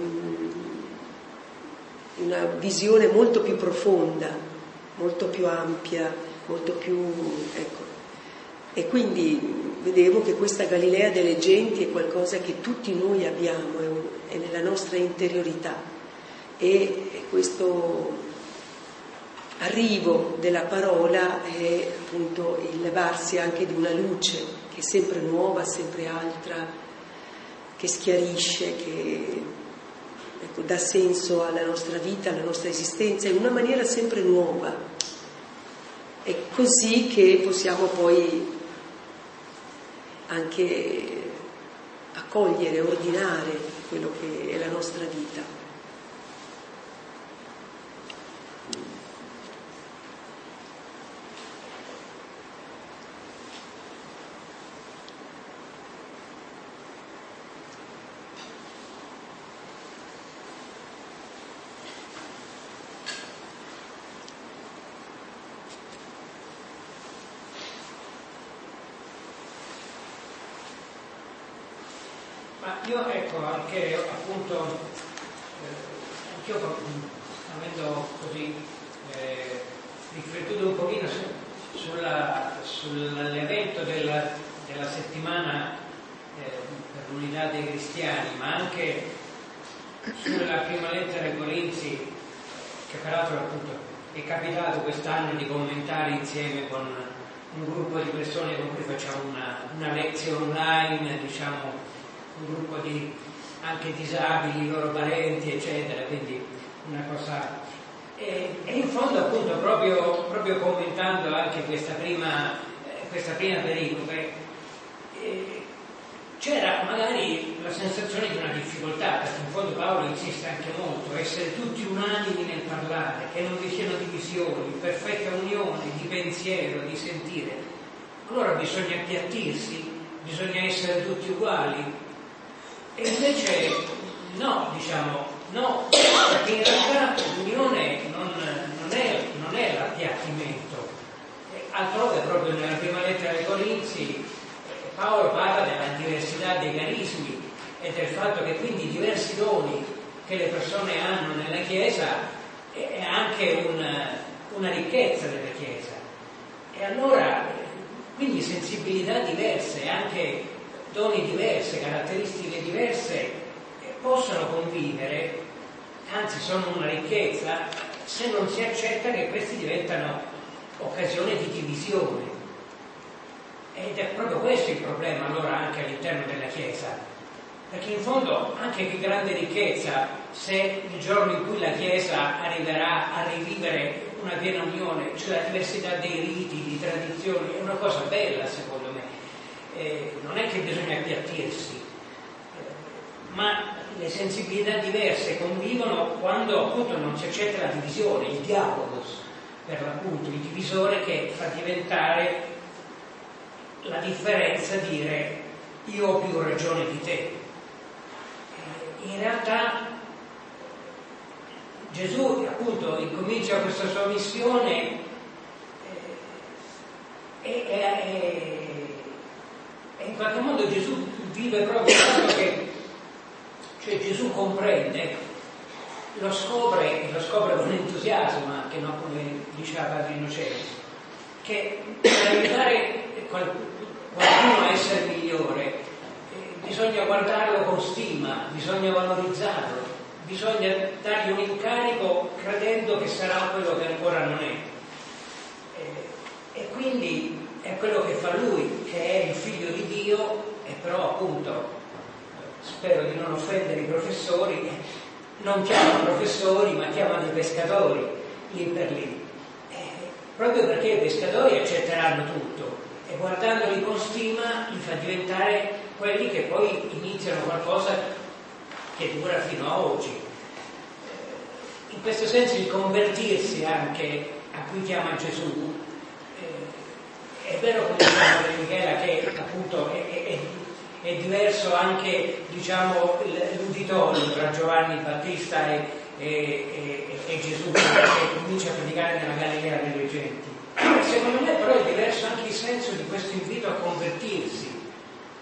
una visione molto più profonda, molto più ampia, molto più, ecco. E quindi vedevo che questa Galilea delle genti è qualcosa che tutti noi abbiamo, è, un, è nella nostra interiorità, e questo arrivo della parola è appunto il levarsi anche di una luce che è sempre nuova, sempre altra, che schiarisce, che ecco, dà senso alla nostra vita, alla nostra esistenza in una maniera sempre nuova. È così che possiamo poi anche accogliere, ordinare quello che è la nostra vita. Io ecco anche appunto eh, anch'io avendo così eh, riflettuto un pochino su, sulla, sull'evento della, della settimana eh, per l'unità dei cristiani, ma anche sulla prima lettera ai Corinzi, che peraltro appunto è capitato quest'anno di commentare insieme con un gruppo di persone con cui facciamo una, una lezione online, diciamo un gruppo di anche disabili, i loro parenti, eccetera, quindi una cosa. E, e in fondo appunto proprio, proprio commentando anche questa prima, eh, questa prima pericope, eh, c'era magari la sensazione di una difficoltà, perché in fondo Paolo insiste anche molto, essere tutti unanimi nel parlare, che non vi siano divisioni, perfetta unione di pensiero, di sentire. Allora bisogna appiattirsi, bisogna essere tutti uguali. E invece no, diciamo, no, perché in realtà l'unione non, non, è, non è l'appiattimento. Altrove, proprio nella prima lettera ai Corinzi, Paolo parla della diversità dei carismi e del fatto che quindi diversi doni che le persone hanno nella Chiesa è anche una, una ricchezza della Chiesa. E allora, quindi sensibilità diverse, anche doni diverse, caratteristiche diverse possono convivere, anzi sono una ricchezza, se non si accetta che questi diventano occasione di divisione. Ed è proprio questo il problema allora anche all'interno della Chiesa, perché in fondo anche che grande ricchezza se il giorno in cui la Chiesa arriverà a rivivere una piena unione, cioè la diversità dei riti, di tradizioni, è una cosa bella secondo me. Eh, non è che bisogna appiattirsi, eh, ma le sensibilità diverse convivono quando appunto non si accetta la divisione, il dialogo per l'appunto, il divisore che fa diventare la differenza dire io ho più ragione di te. Eh, in realtà Gesù appunto incomincia questa sua missione eh, e, e, e E in qualche modo Gesù vive proprio il fatto che, cioè Gesù comprende, lo scopre, e lo scopre con entusiasmo anche, no? Come diceva Padre Innocenzo, che per aiutare qualcuno a essere migliore eh, bisogna guardarlo con stima, bisogna valorizzarlo, bisogna dargli un incarico credendo che sarà quello che ancora non è. Eh, e quindi è quello che fa lui, che è il figlio di Dio, e però appunto spero di non offendere i professori, non chiama professori ma chiama dei pescatori lì per lì, eh, proprio perché i pescatori accetteranno tutto e guardandoli con stima li fa diventare quelli che poi iniziano qualcosa che dura fino a oggi. Eh, in questo senso il convertirsi anche a cui chiama Gesù, è vero come diceva Michela che appunto è, è, è diverso anche diciamo l'uditorio tra Giovanni Battista e, e, e, e Gesù che comincia a predicare nella Galilea delle genti. Secondo me però è diverso anche il senso di questo invito a convertirsi,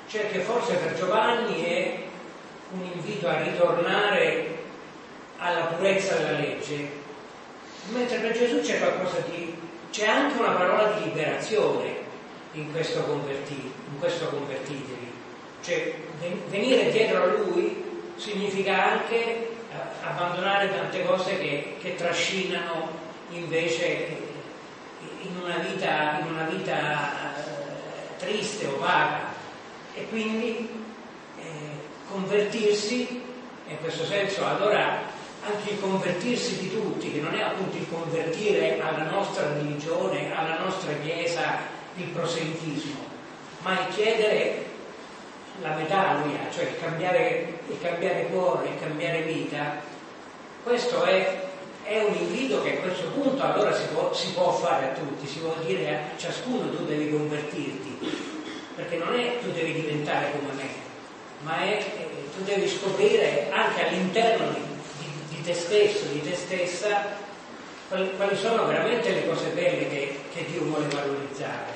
cioè che forse per Giovanni è un invito a ritornare alla purezza della legge, mentre per Gesù c'è qualcosa di, c'è anche una parola di liberazione in questo convertiti, in questo convertitevi, cioè venire dietro a lui significa anche abbandonare tante cose che, che trascinano invece in una vita, in una vita eh, triste, opaca, e quindi eh, convertirsi in questo senso. Allora anche il convertirsi di tutti, che non è appunto il convertire alla nostra religione, alla nostra chiesa, il proselitismo, ma il chiedere la metaluia, cioè il cambiare, il cambiare cuore, il cambiare vita. Questo è, è un invito che a questo punto allora si può, si può fare a tutti, si può dire a ciascuno: tu devi convertirti, perché non è tu devi diventare come me, ma è eh, tu devi scoprire anche all'interno di, di, di te stesso, di te stessa, quali, quali sono veramente le cose belle che, che Dio vuole valorizzare.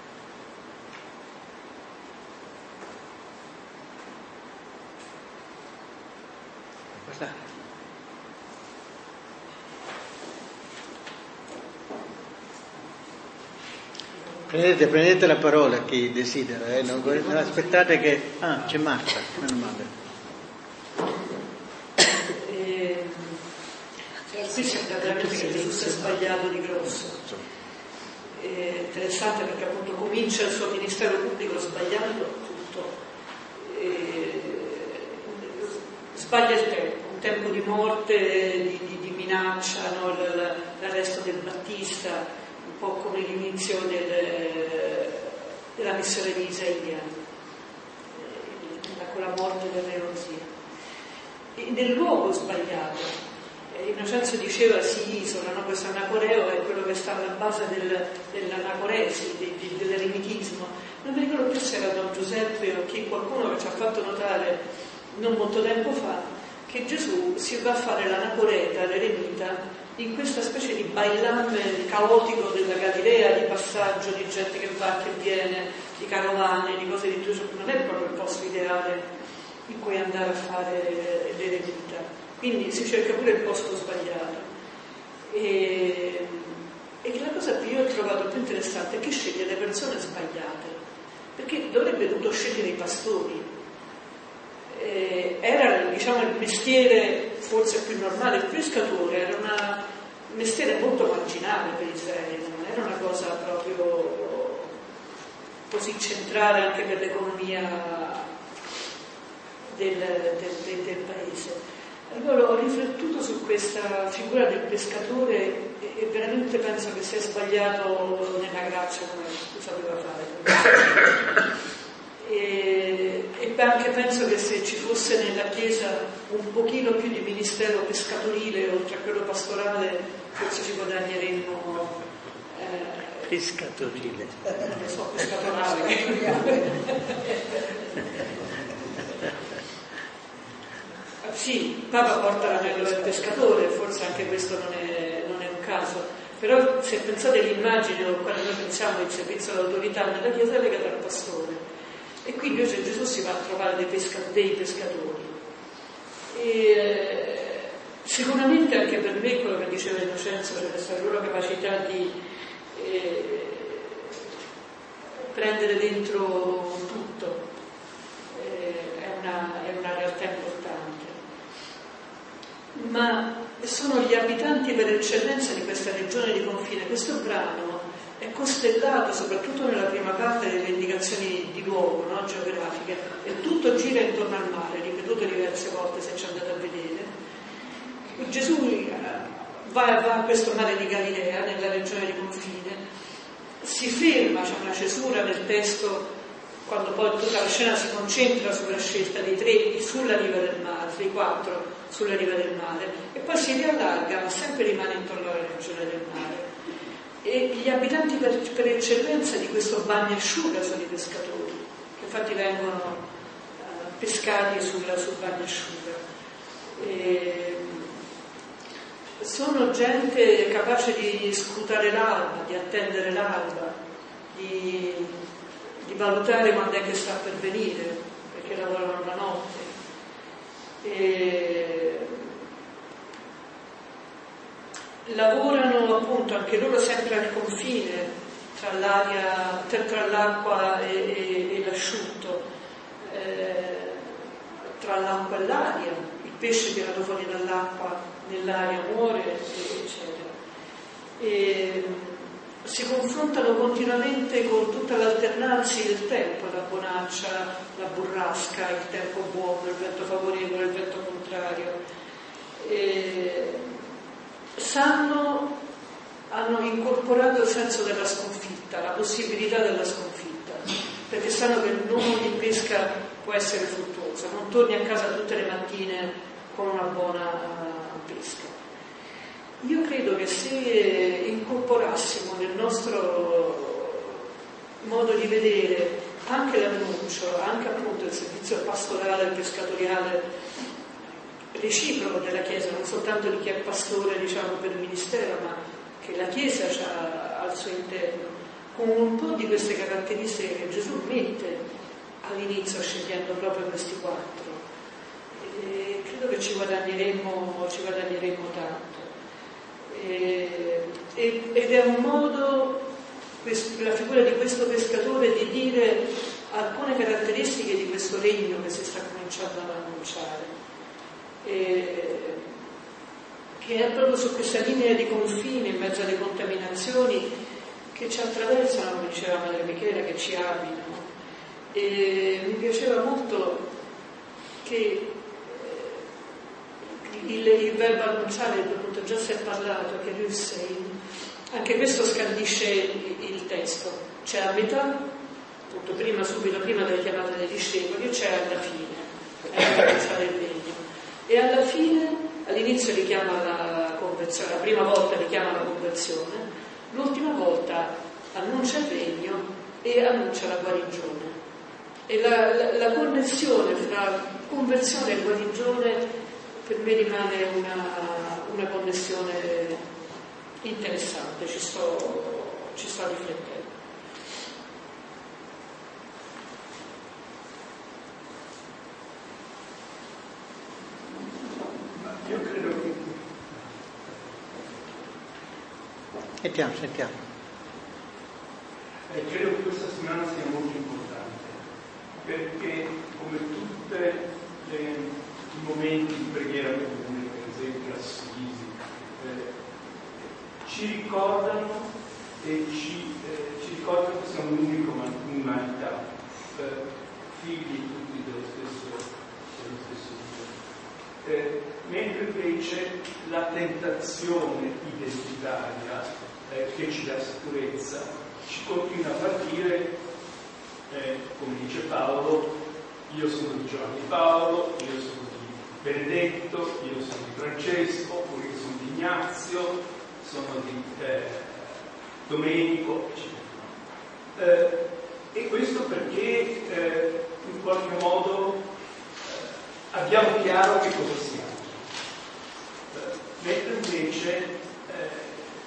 Prendete, prendete la parola chi desidera, eh? non, non aspettate che... Ah, c'è Marta, meno male. Eh, qui sembra veramente che Gesù sia sbagliato di grosso. È interessante perché appunto comincia il suo ministero pubblico sbagliando tutto. Eh, sbaglia il tempo, un tempo di morte, di, di, di minaccia, no? L'arresto del Battista, un po' come l'inizio del, della missione di Isaia, con la morte dell'erosia. E nel luogo sbagliato. Innocenzo diceva si isola, no? Questo anacoreo è quello che sta alla base del, dell'anacoresi, de, de, dell'eremitismo. Non mi ricordo più se era Don Giuseppe o chi, qualcuno che ci ha fatto notare non molto tempo fa che Gesù si va a fare l'anacoreta, l'eremita, in questa specie di bailam caotico della Galilea, di passaggio, di gente che va, che viene, di carovane, di cose di tutto. Non è proprio il posto ideale in cui andare a fare l'eremita. Quindi si cerca pure il posto sbagliato. E, e la cosa che io ho trovato più interessante è che sceglie le persone sbagliate, perché dovrebbe dovuto scegliere i pastori. Eh, era, diciamo, il mestiere forse più normale, il pescatore era una, un mestiere molto marginale per Israele, non era una cosa proprio così centrale anche per l'economia del, del, del, del paese. Allora ho riflettuto su questa figura del pescatore e, e veramente penso che sia sbagliato nella grazia come sapeva fare. E, e anche penso che se ci fosse nella Chiesa un pochino più di ministero pescatorile oltre a quello pastorale, forse ci guadagneremmo eh, pescatorile non lo so, pescatorale sì, Papa porta l'anello del pescatore, forse anche questo non è, non è un caso, però se pensate all'immagine o quando noi pensiamo il servizio all'autorità nella Chiesa è legato al pastore. E qui invece Gesù si va a trovare dei, pesca- dei pescatori. E, eh, sicuramente anche per me quello che diceva Innocenzo, cioè questa loro capacità di eh, prendere dentro tutto, eh, è, una, è una realtà importante. Ma sono gli abitanti per eccellenza di questa regione di confine. Questo brano è costellato soprattutto nella prima parte delle indicazioni di luogo, no? Geografiche, e tutto gira intorno al mare, ripetuto diverse volte se ci andate a vedere. Gesù va, va a questo mare di Galilea, nella regione di confine, si ferma, c'è una cesura nel testo quando poi tutta la scena si concentra sulla scelta dei tre sulla riva del mare, dei quattro sulla riva del mare, e poi si riallarga ma sempre rimane intorno alla regione del mare. E gli abitanti per, per eccellenza di questo bagnasciuga sono i pescatori, che infatti vengono uh, pescati sul, sul bagnasciuga. E sono gente capace di scrutare l'alba, di attendere l'alba, di, di valutare quando è che sta per venire, perché lavorano la notte. E lavorano appunto anche loro sempre al confine tra l'aria, tra l'acqua e, e, e l'asciutto, eh, tra l'acqua e l'aria. Il pesce tirato fuori dall'acqua nell'aria muore, eccetera. E si confrontano continuamente con tutta l'alternarsi del tempo, la bonaccia, la burrasca, il tempo buono, il vento favorevole, il vento contrario. E sanno, hanno incorporato il senso della sconfitta, la possibilità della sconfitta, perché sanno che ogni pesca può essere fruttuosa, non torni a casa tutte le mattine con una buona pesca. Io credo che se incorporassimo nel nostro modo di vedere anche l'annuncio, anche appunto il servizio pastorale e pescatoriale reciproco della Chiesa, non soltanto di chi è pastore, diciamo, per il ministero, ma che la Chiesa ha al suo interno, con un po' di queste caratteristiche che Gesù mette all'inizio scegliendo proprio questi quattro, e credo che ci guadagneremo, ci guadagneremo tanto. E, ed è un modo, la figura di questo pescatore, di dire alcune caratteristiche di questo regno che si sta cominciando ad annunciare, e, che è proprio su questa linea di confine in mezzo alle contaminazioni che ci attraversano, come diceva Madre Michela, che ci abitano. E mi piaceva molto che il, il verbo annunciare, appunto già si è parlato, che lui sei, anche questo scandisce il, il testo. C'è a metà, appunto prima, subito prima della chiamata dei discepoli, e c'è alla fine, è annunciare il regno. E alla fine, all'inizio richiama la conversione, la prima volta richiama la conversione, l'ultima volta annuncia il regno e annuncia la guarigione. E la, la, la connessione fra conversione e guarigione per me rimane una, una connessione interessante, ci sto, ci sto riflettendo. Io credo che... Sentiamo, sentiamo. Eh, credo che questa settimana sia molto importante, perché come tutte le, i momenti di preghiera comune, per esempio Assisi, eh, ci ricordano e ci, eh, ci ricordano che siamo un'umanità, eh, figli tutti dello stesso, dello stesso Dio. Eh, mentre invece la tentazione identitaria eh, che ci dà sicurezza ci continua a partire, eh, come dice Paolo, io sono di Giovanni Paolo, io sono di Benedetto, io sono di Francesco, oppure io sono di Ignazio, sono di eh, Domenico, eccetera. Eh, e questo perché eh, in qualche modo eh, abbiamo chiaro che cosa siamo. Eh, mentre invece eh,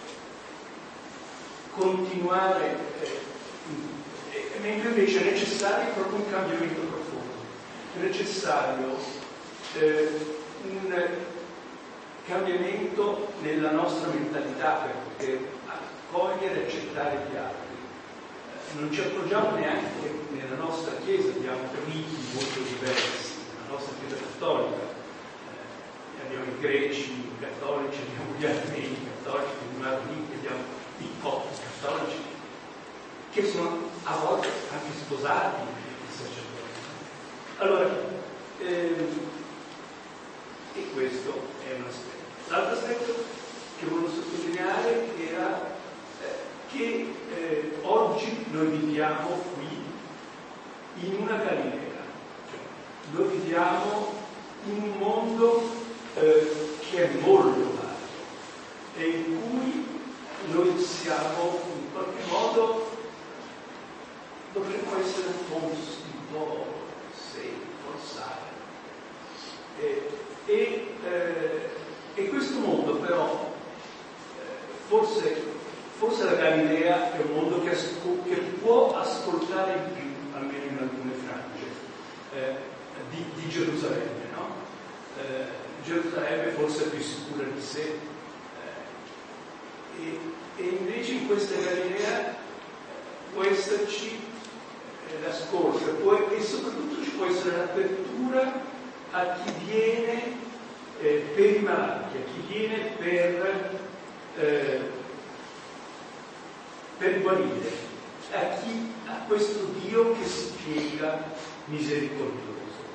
continuare, eh, mentre invece è necessario proprio un cambiamento profondo, è necessario eh, un cambiamento nella nostra mentalità per poter accogliere e accettare gli altri. Eh, non ci accorgiamo neanche nella nostra Chiesa, abbiamo riti molto diversi, nella nostra Chiesa cattolica, eh, abbiamo i greci, i cattolici, abbiamo gli armeni cattolici, i maroniti, abbiamo i copti cattolici, che sono a volte anche sposati i sacerdoti. Allora, ehm, e questo è un aspetto. L'altro aspetto che volevo sottolineare era eh, che eh, oggi noi viviamo qui in una Galilea, cioè, noi viviamo in un mondo eh, che è molto vario e in cui noi siamo in qualche modo, dovremmo essere un po', un po' seri, forzati. E, e, eh, e questo mondo però, eh, forse, forse la Galilea è un mondo che, asco- che può ascoltare di più almeno in alcune frange, eh, di, di Gerusalemme, no? Eh, Gerusalemme forse è più sicura di sé, eh, e, e invece in questa Galilea può esserci eh, la scorta, può, e soprattutto ci può essere l'apertura a chi viene eh, per i malati, a chi viene per, eh, per guarire, a chi a questo Dio che si piega misericordioso.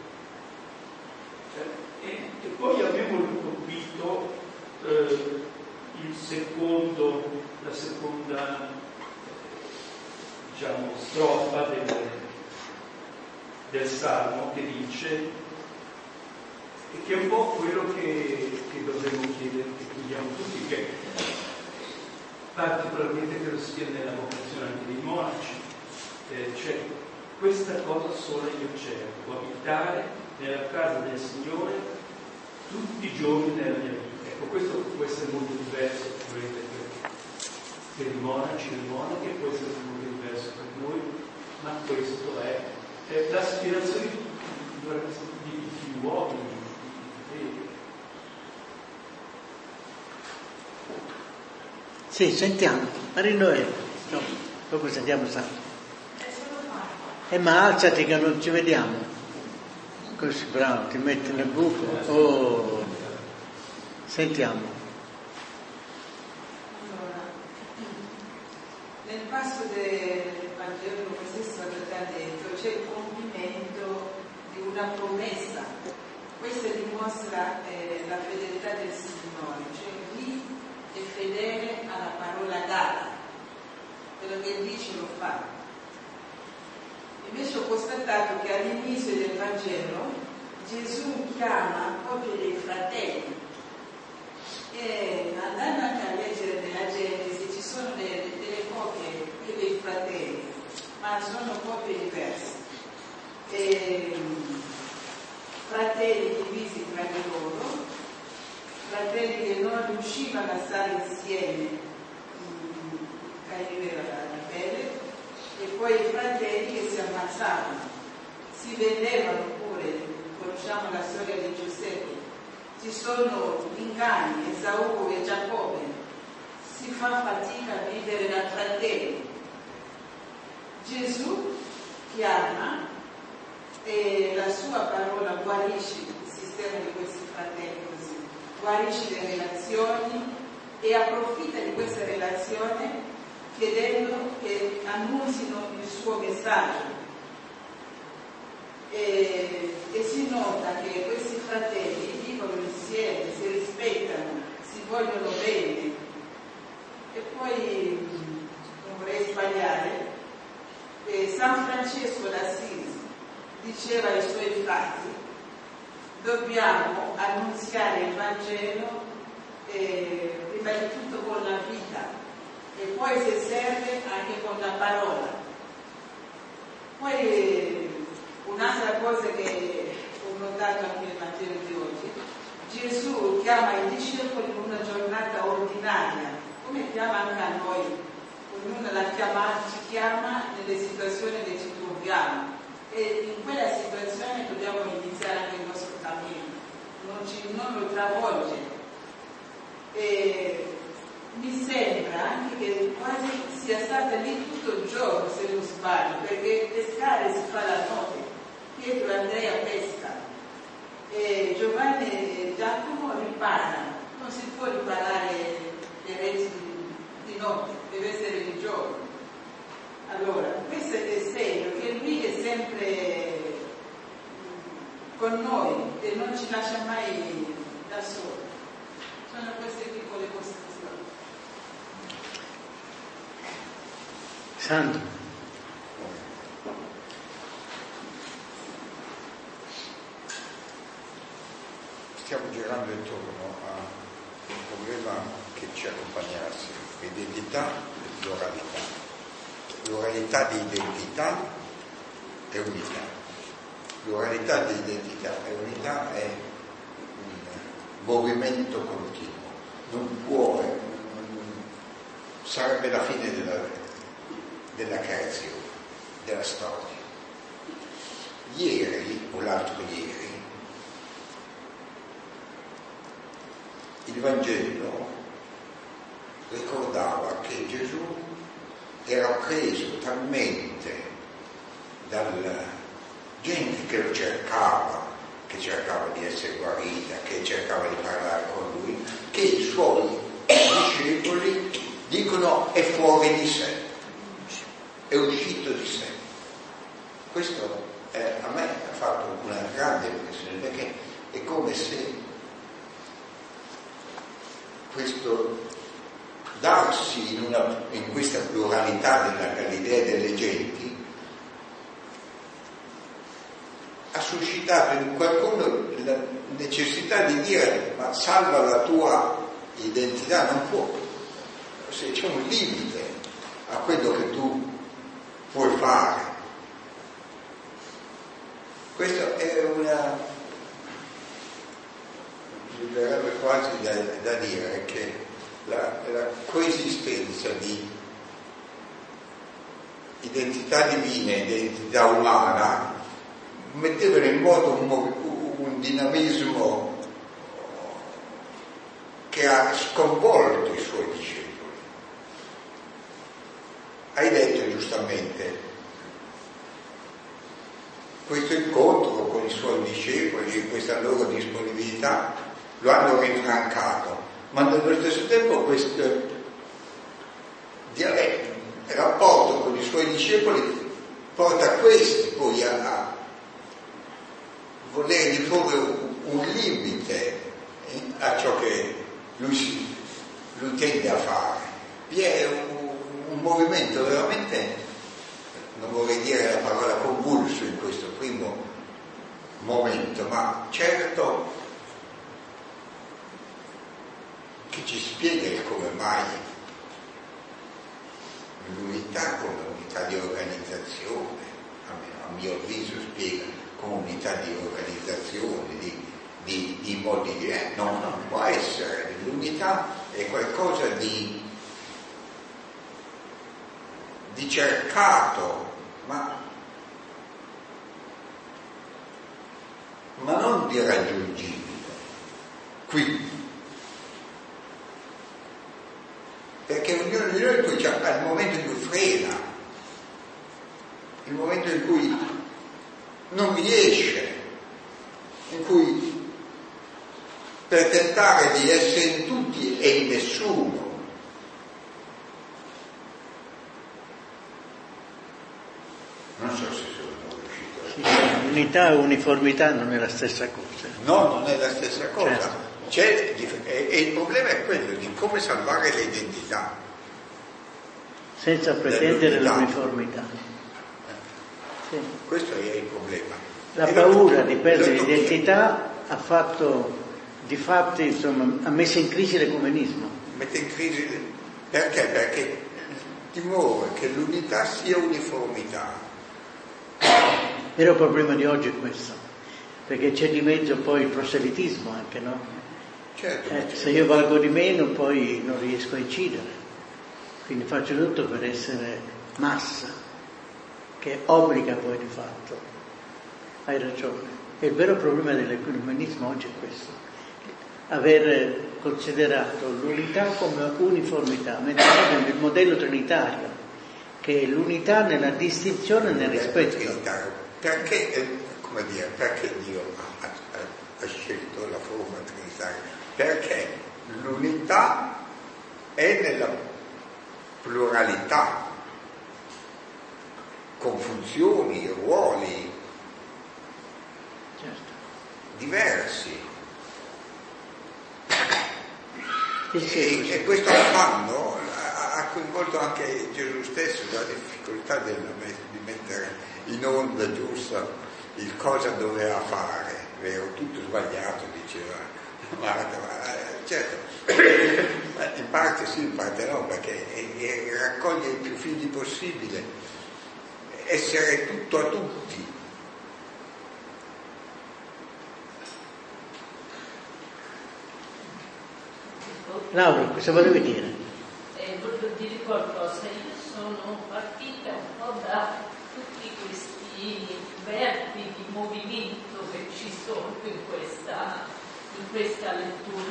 Eh, e, e poi abbiamo colpito eh, il secondo, la seconda diciamo strofa del, del Salmo, che dice, e che è un po' quello che, che dovremmo chiedere, che chiediamo tutti, che particolarmente credo sia nella vocazione anche dei monaci, eh, cioè questa cosa sola io cerco, abitare nella casa del Signore tutti i giorni della mia vita. Ecco, questo può essere molto diverso per, per i monaci e le monache, può essere molto diverso per noi, ma questo è, è l'aspirazione di tutti gli uomini. Sì, sentiamo. Marino è. No, dopo sentiamo Santo. Eh, ma alzati che non ci vediamo. Così, bravo, ti metti nel buco. Oh, sentiamo. Allora, nel passo del Vangelo, come stesso ha detto, c'è il compimento di una promessa. Questa dimostra eh, la fedeltà del Signore, cioè chi è fedele alla parola data, quello che dice lo fa. Invece ho constatato che all'inizio del Vangelo Gesù chiama proprio dei fratelli, e andando anche a leggere nella Genesi ci sono delle, delle coppie dei fratelli, ma sono coppie diverse, e, fratelli divisi tra di loro, fratelli che non riuscivano a stare insieme, Caino e Abele, e poi i fratelli che si ammazzavano, si vendevano pure. Conosciamo la storia di Giuseppe, ci sono inganni, Esaù e Giacobbe, si fa fatica a vivere da fratelli. Gesù chiama e la sua parola guarisce il sistema di questi fratelli così, guarisce le relazioni e approfitta di questa relazione chiedendo che annunzino il suo messaggio. E, e si nota che questi fratelli vivono insieme, si rispettano, si vogliono bene. E poi, non vorrei sbagliare, eh, San Francesco d'Assisi diceva ai suoi frati: dobbiamo annunziare il Vangelo eh, prima di tutto con la vita, e poi se serve anche con la parola. Poi un'altra cosa che ho notato anche nel Vangelo di oggi, Gesù chiama i discepoli in una giornata ordinaria, come chiama anche a noi, ognuno la chiama, ci chiama nelle situazioni che ci troviamo, e in quella situazione dobbiamo iniziare anche il nostro cammino, non, ci, non lo travolge. E mi sembra anche che quasi sia stata lì tutto il giorno, se non sbaglio, perché pescare si fa la notte. Pietro e Andrea pesca, e Giovanni e Giacomo riparano. Non si può riparare le reti di, di notte, deve essere di giorno. Allora, questo è il segno che lui è sempre con noi e non ci lascia mai da soli. Sono queste piccole costruzioni. Santo. Stiamo girando intorno a un problema che ci accompagna sempre: identità e pluralità. Pluralità di identità e unità. Pluralità di identità e unità è un movimento continuo, non può, sarebbe la fine della, della creazione, della storia. ieri o l'altro ieri il Vangelo ricordava che Gesù era preso talmente dalla gente che lo cercava, che cercava di essere guarita, che cercava di parlare con lui, che i suoi discepoli dicono è fuori di sé, è uscito di sé. Questo eh, a me ha fatto una grande impressione, perché è come se questo darsi in, una, in questa pluralità della Galilea e delle genti ha suscitato in qualcuno la necessità di dire: ma salva la tua identità, non può, se c'è un limite a quello che tu puoi fare. Questo è una, mi verrebbe quasi da, da dire che la, la coesistenza di identità divina e identità umana mettevano in moto un, un dinamismo che ha sconvolto i suoi discepoli. Hai detto giustamente, questo incontro con i suoi discepoli e questa loro disponibilità lo hanno rinfrancato, ma nello stesso tempo questo dialetto, rapporto con i suoi discepoli porta questi poi a, a voler imporre un, un limite a ciò che lui, si, lui tende a fare. Vi è un, un movimento veramente, non vorrei dire la parola convulso in questo primo momento, ma certo che ci spiega il come mai l'unità come unità di organizzazione, a mio avviso spiega come unità di organizzazione, di, di, di modi di... Eh, no, non può essere. L'unità è qualcosa di, di cercato, ma, ma non di raggiungibile. Qui. Perché ognuno di noi poi c'è il momento in cui frena, il momento in cui non riesce, in cui per tentare di essere in tutti e in nessuno. Non so se sono riuscito a... Sì, unità e uniformità non è la stessa cosa. No, non è la stessa cosa. Certo. C'è, e, e il problema è quello di come salvare l'identità. Senza pretendere l'uniformità. Sì. Questo è il problema. La e paura lo, di perdere lo, l'identità ha fatto, di fatto, insomma, ha messo in crisi l'ecumenismo. Mette in crisi perché? Perché il timore che l'unità sia uniformità. Il vero problema di oggi è questo, perché c'è di mezzo poi il proselitismo anche, no? Certo, Eh, se io valgo di meno poi non riesco a incidere, quindi faccio tutto per essere massa, che obbliga poi di fatto. Hai ragione. E il vero problema dell'ecumenismo oggi è questo, aver considerato l'unità come uniformità, mentre il modello trinitario, che è l'unità nella distinzione e nel rispetto. Perché, eh, come dire, perché Dio ha, ha, ha scelto la forma trinitaria? Perché l'unità è nella pluralità, con funzioni, ruoli Certo. diversi. Sì, sì, E, e questo affanno ha, ha coinvolto anche Gesù stesso, la difficoltà della, di mettere in onda giusta il cosa doveva fare, vero? Tutto sbagliato, diceva Marta, ma, certo, in parte sì, in parte no, perché è, è raccogliere i più figli possibile, essere tutto a tutti. Laura, cosa volevi dire? Eh, volevo dire qualcosa. Io sono partita un po' da tutti questi verbi di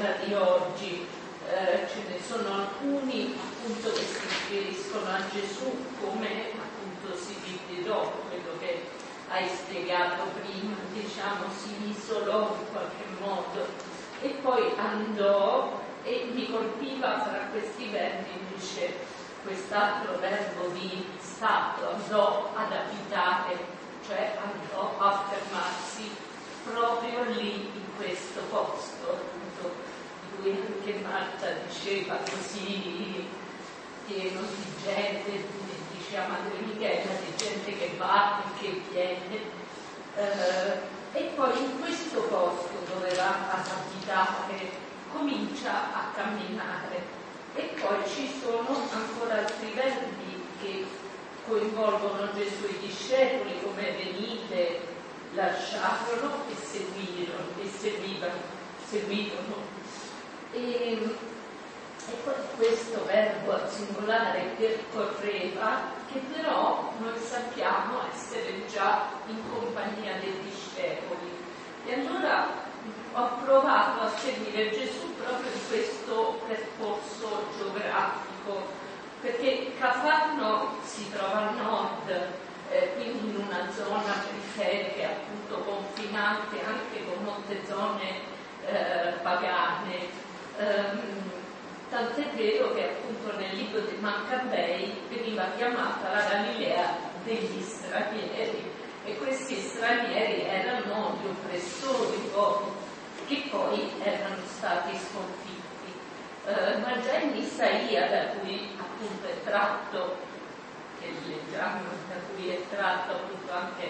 chiesa di oggi eh, ce ne sono alcuni appunto che si riferiscono a Gesù come appunto si dividò, quello che hai spiegato prima, diciamo, si isolò in qualche modo e poi andò, e mi colpiva fra questi verbi invece quest'altro verbo di stato, andò ad abitare, cioè andò a fermarsi proprio lì in questo posto, appunto, di cui anche Marta diceva così pieno di gente, diceva Madre Michela, di gente che va e che viene, eh, e poi in questo posto dove va ad abitare comincia a camminare. E poi ci sono ancora altri verbi che coinvolgono Gesù e i discepoli, come venite, lasciarono e seguirono, e seguivano, seguirono. E, e poi questo verbo al singolare percorreva, che però noi sappiamo essere già in compagnia dei discepoli. E allora ho provato a seguire Gesù proprio in questo percorso geografico, perché Cafarno si trova a nord, eh, quindi in una zona periferica, appunto confinante anche con molte zone eh, pagane, ehm, tant'è vero che appunto nel libro dei Maccabei veniva chiamata la Galilea degli stranieri, e questi stranieri erano gli oppressori poi, che poi erano stati sconfitti. Eh, ma già in Isaia, da cui appunto è tratto, che leggiamo, da cui è tratto appunto anche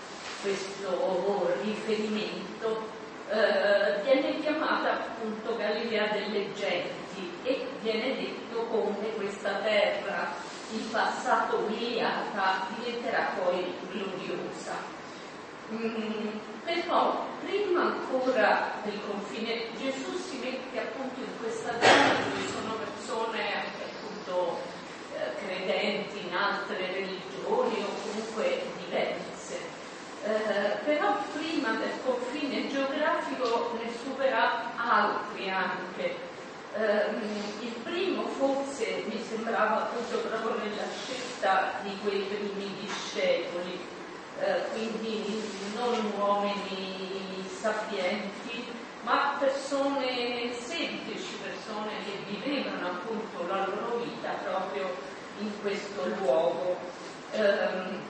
questo riferimento, eh, viene chiamata appunto Galilea delle genti, e viene detto come questa terra in passato umiliata diventerà poi gloriosa. Mm, però prima ancora del confine Gesù si mette appunto in questa zona dove sono persone anche appunto eh, credenti in altre religioni o comunque diverse, eh, però prima del confine geografico ne supera altri anche. Eh, il primo forse mi sembrava appunto proprio nella scelta di quei primi discepoli, eh, quindi non uomini sapienti, ma persone semplici, persone che vivevano appunto la loro vita proprio in questo luogo. Eh,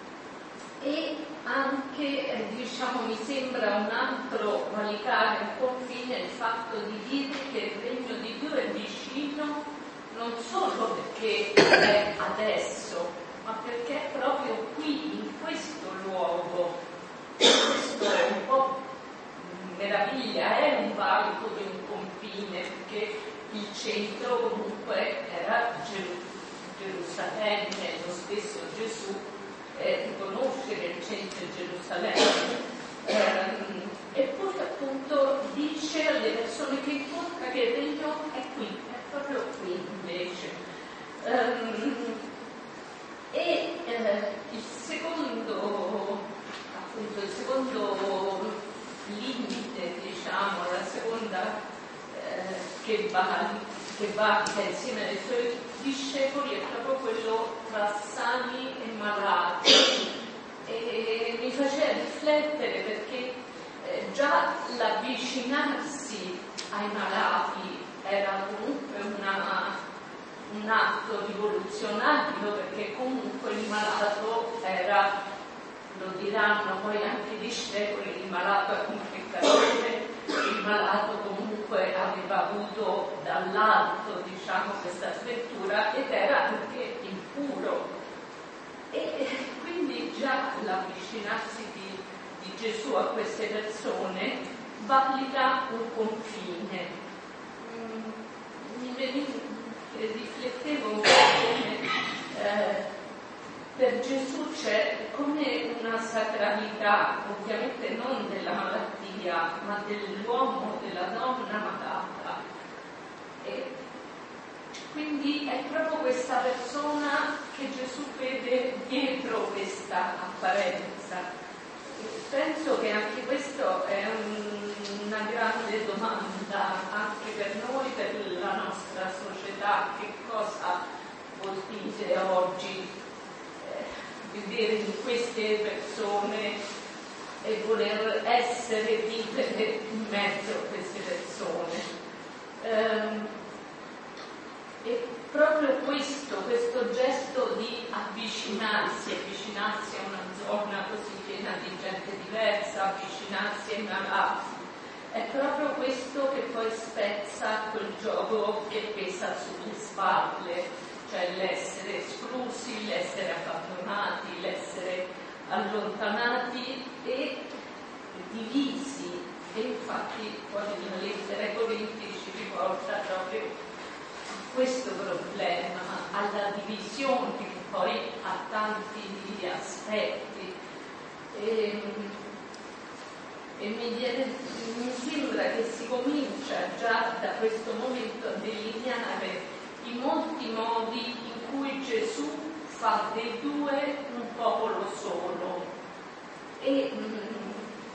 e anche, eh, diciamo, mi sembra un altro valicare al confine il fatto di dire che il regno di Dio è vicino non solo perché è adesso, ma perché è proprio qui, in questo luogo. Questo è un po' meraviglia, è un valico di un confine, perché il centro comunque era Geru- Gerusalemme, lo stesso Gesù eh, riconoscere il centro di Gerusalemme, ehm, e poi appunto dice alle persone che incontra che il regno è qui, è proprio qui invece. Ehm, e eh, il secondo appunto il secondo limite, diciamo, la seconda eh, che va che va insieme ai suoi discepoli è proprio quello tra sani e malati, e mi faceva riflettere perché eh, già l'avvicinarsi ai malati era comunque una, un atto rivoluzionario, perché comunque il malato era, lo diranno poi anche i discepoli, il malato era un peccatore, il malato comunque aveva avuto dall'alto, diciamo, questa sventura ed era anche impuro, e quindi già l'avvicinarsi di, di Gesù a queste persone valica un confine. Mi veniva, riflettevo un po' come eh, per Gesù c'è come una sacralità, ovviamente non della malattia, ma dell'uomo, della donna malata. E quindi è proprio questa persona che Gesù vede dietro questa apparenza. Penso che anche questo è un, un una grande domanda anche per noi, per la nostra società, che cosa vuol dire oggi eh, vedere in queste persone e voler essere, vivere in mezzo a queste persone. Ehm, e proprio questo, questo gesto di avvicinarsi, avvicinarsi a una zona così piena di gente diversa, avvicinarsi ai malati, è proprio questo che poi spezza quel gioco che pesa sulle spalle, cioè l'essere esclusi, l'essere abbandonati, l'essere allontanati e divisi. E infatti poi la lettera ai Corinti ci riporta proprio a questo problema, alla divisione che poi ha tanti aspetti. E, e mi, viene, mi sembra che si comincia già da questo momento a delineare i molti modi in cui Gesù fa dei due un popolo solo. E mh,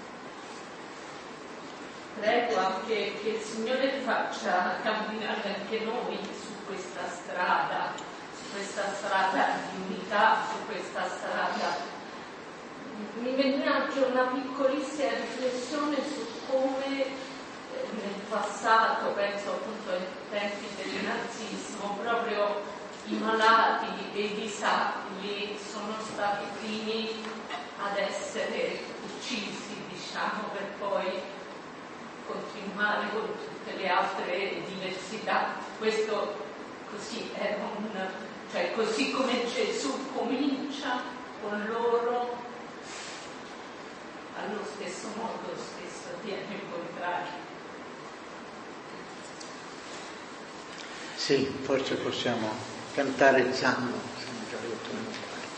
prego anche che il Signore faccia camminare anche noi su questa strada, su questa strada di unità, su questa strada. Mi viene anche una piccolissima riflessione su come eh, nel passato, penso appunto ai tempi del nazismo, proprio i malati e i disabili sono stati i primi ad essere uccisi, diciamo, per poi continuare con tutte le altre diversità. Questo così è un, cioè così come Gesù comincia con loro, allo stesso modo stesso viene il contrario. Sì, forse possiamo cantare il Salmo, siamo già arrivati.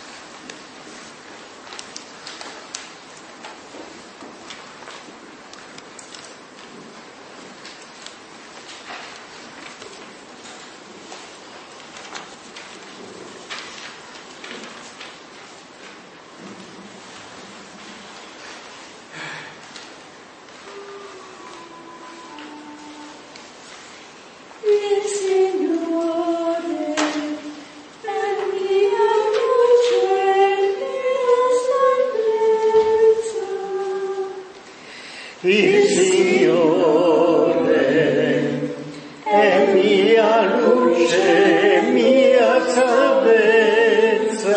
Il Signore è mia luce, mia salvezza.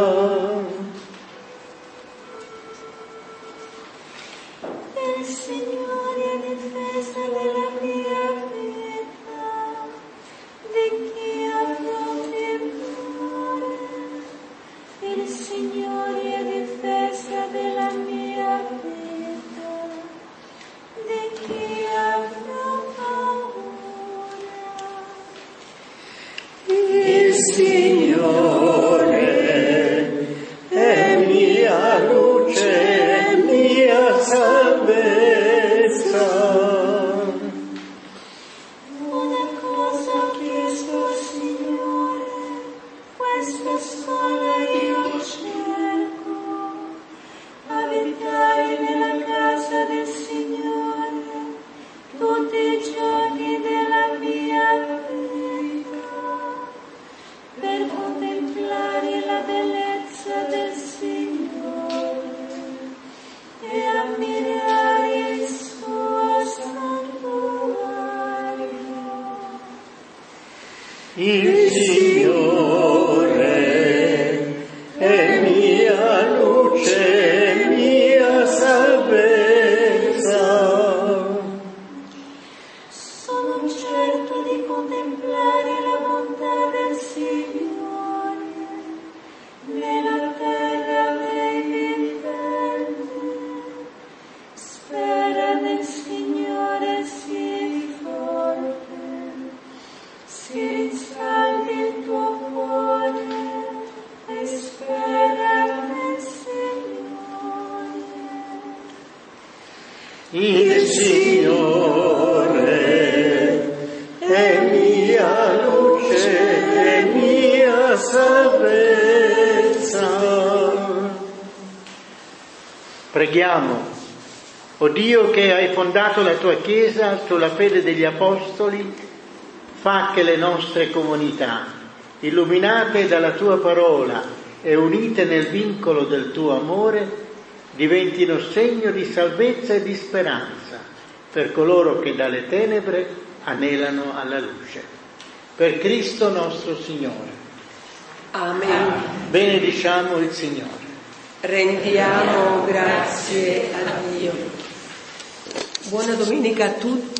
Il Signore è difesa della mia vita, di chi avrò timore. Il Signore è difesa della mia vita. Il Signore è mia luce, mia salvezza. Una cosa ho chiesto, Signore, questa sola io cerco, abitare nella casa del Signore tutti i giorni della mia vita, per contemplare la bellezza del Signore e ammirare il suo santuario. Il Signore è mia luce, mia salvezza. Sono certo di contemplare la bontà del Signore nella terra dei viventi. Spera nel Signore, sii forte, si riscaldi il tuo cuore e spera nel Signore. Il Signore è mia luce, mia salvezza. Preghiamo. O Dio che hai fondato la tua Chiesa sulla fede degli Apostoli, fa che le nostre comunità, illuminate dalla tua parola e unite nel vincolo del tuo amore, diventino segno di salvezza e di speranza per coloro che dalle tenebre anelano alla luce. Per Cristo nostro Signore. Amen. Benediciamo il Signore. Rendiamo grazie a Dio. Buona domenica a tutti.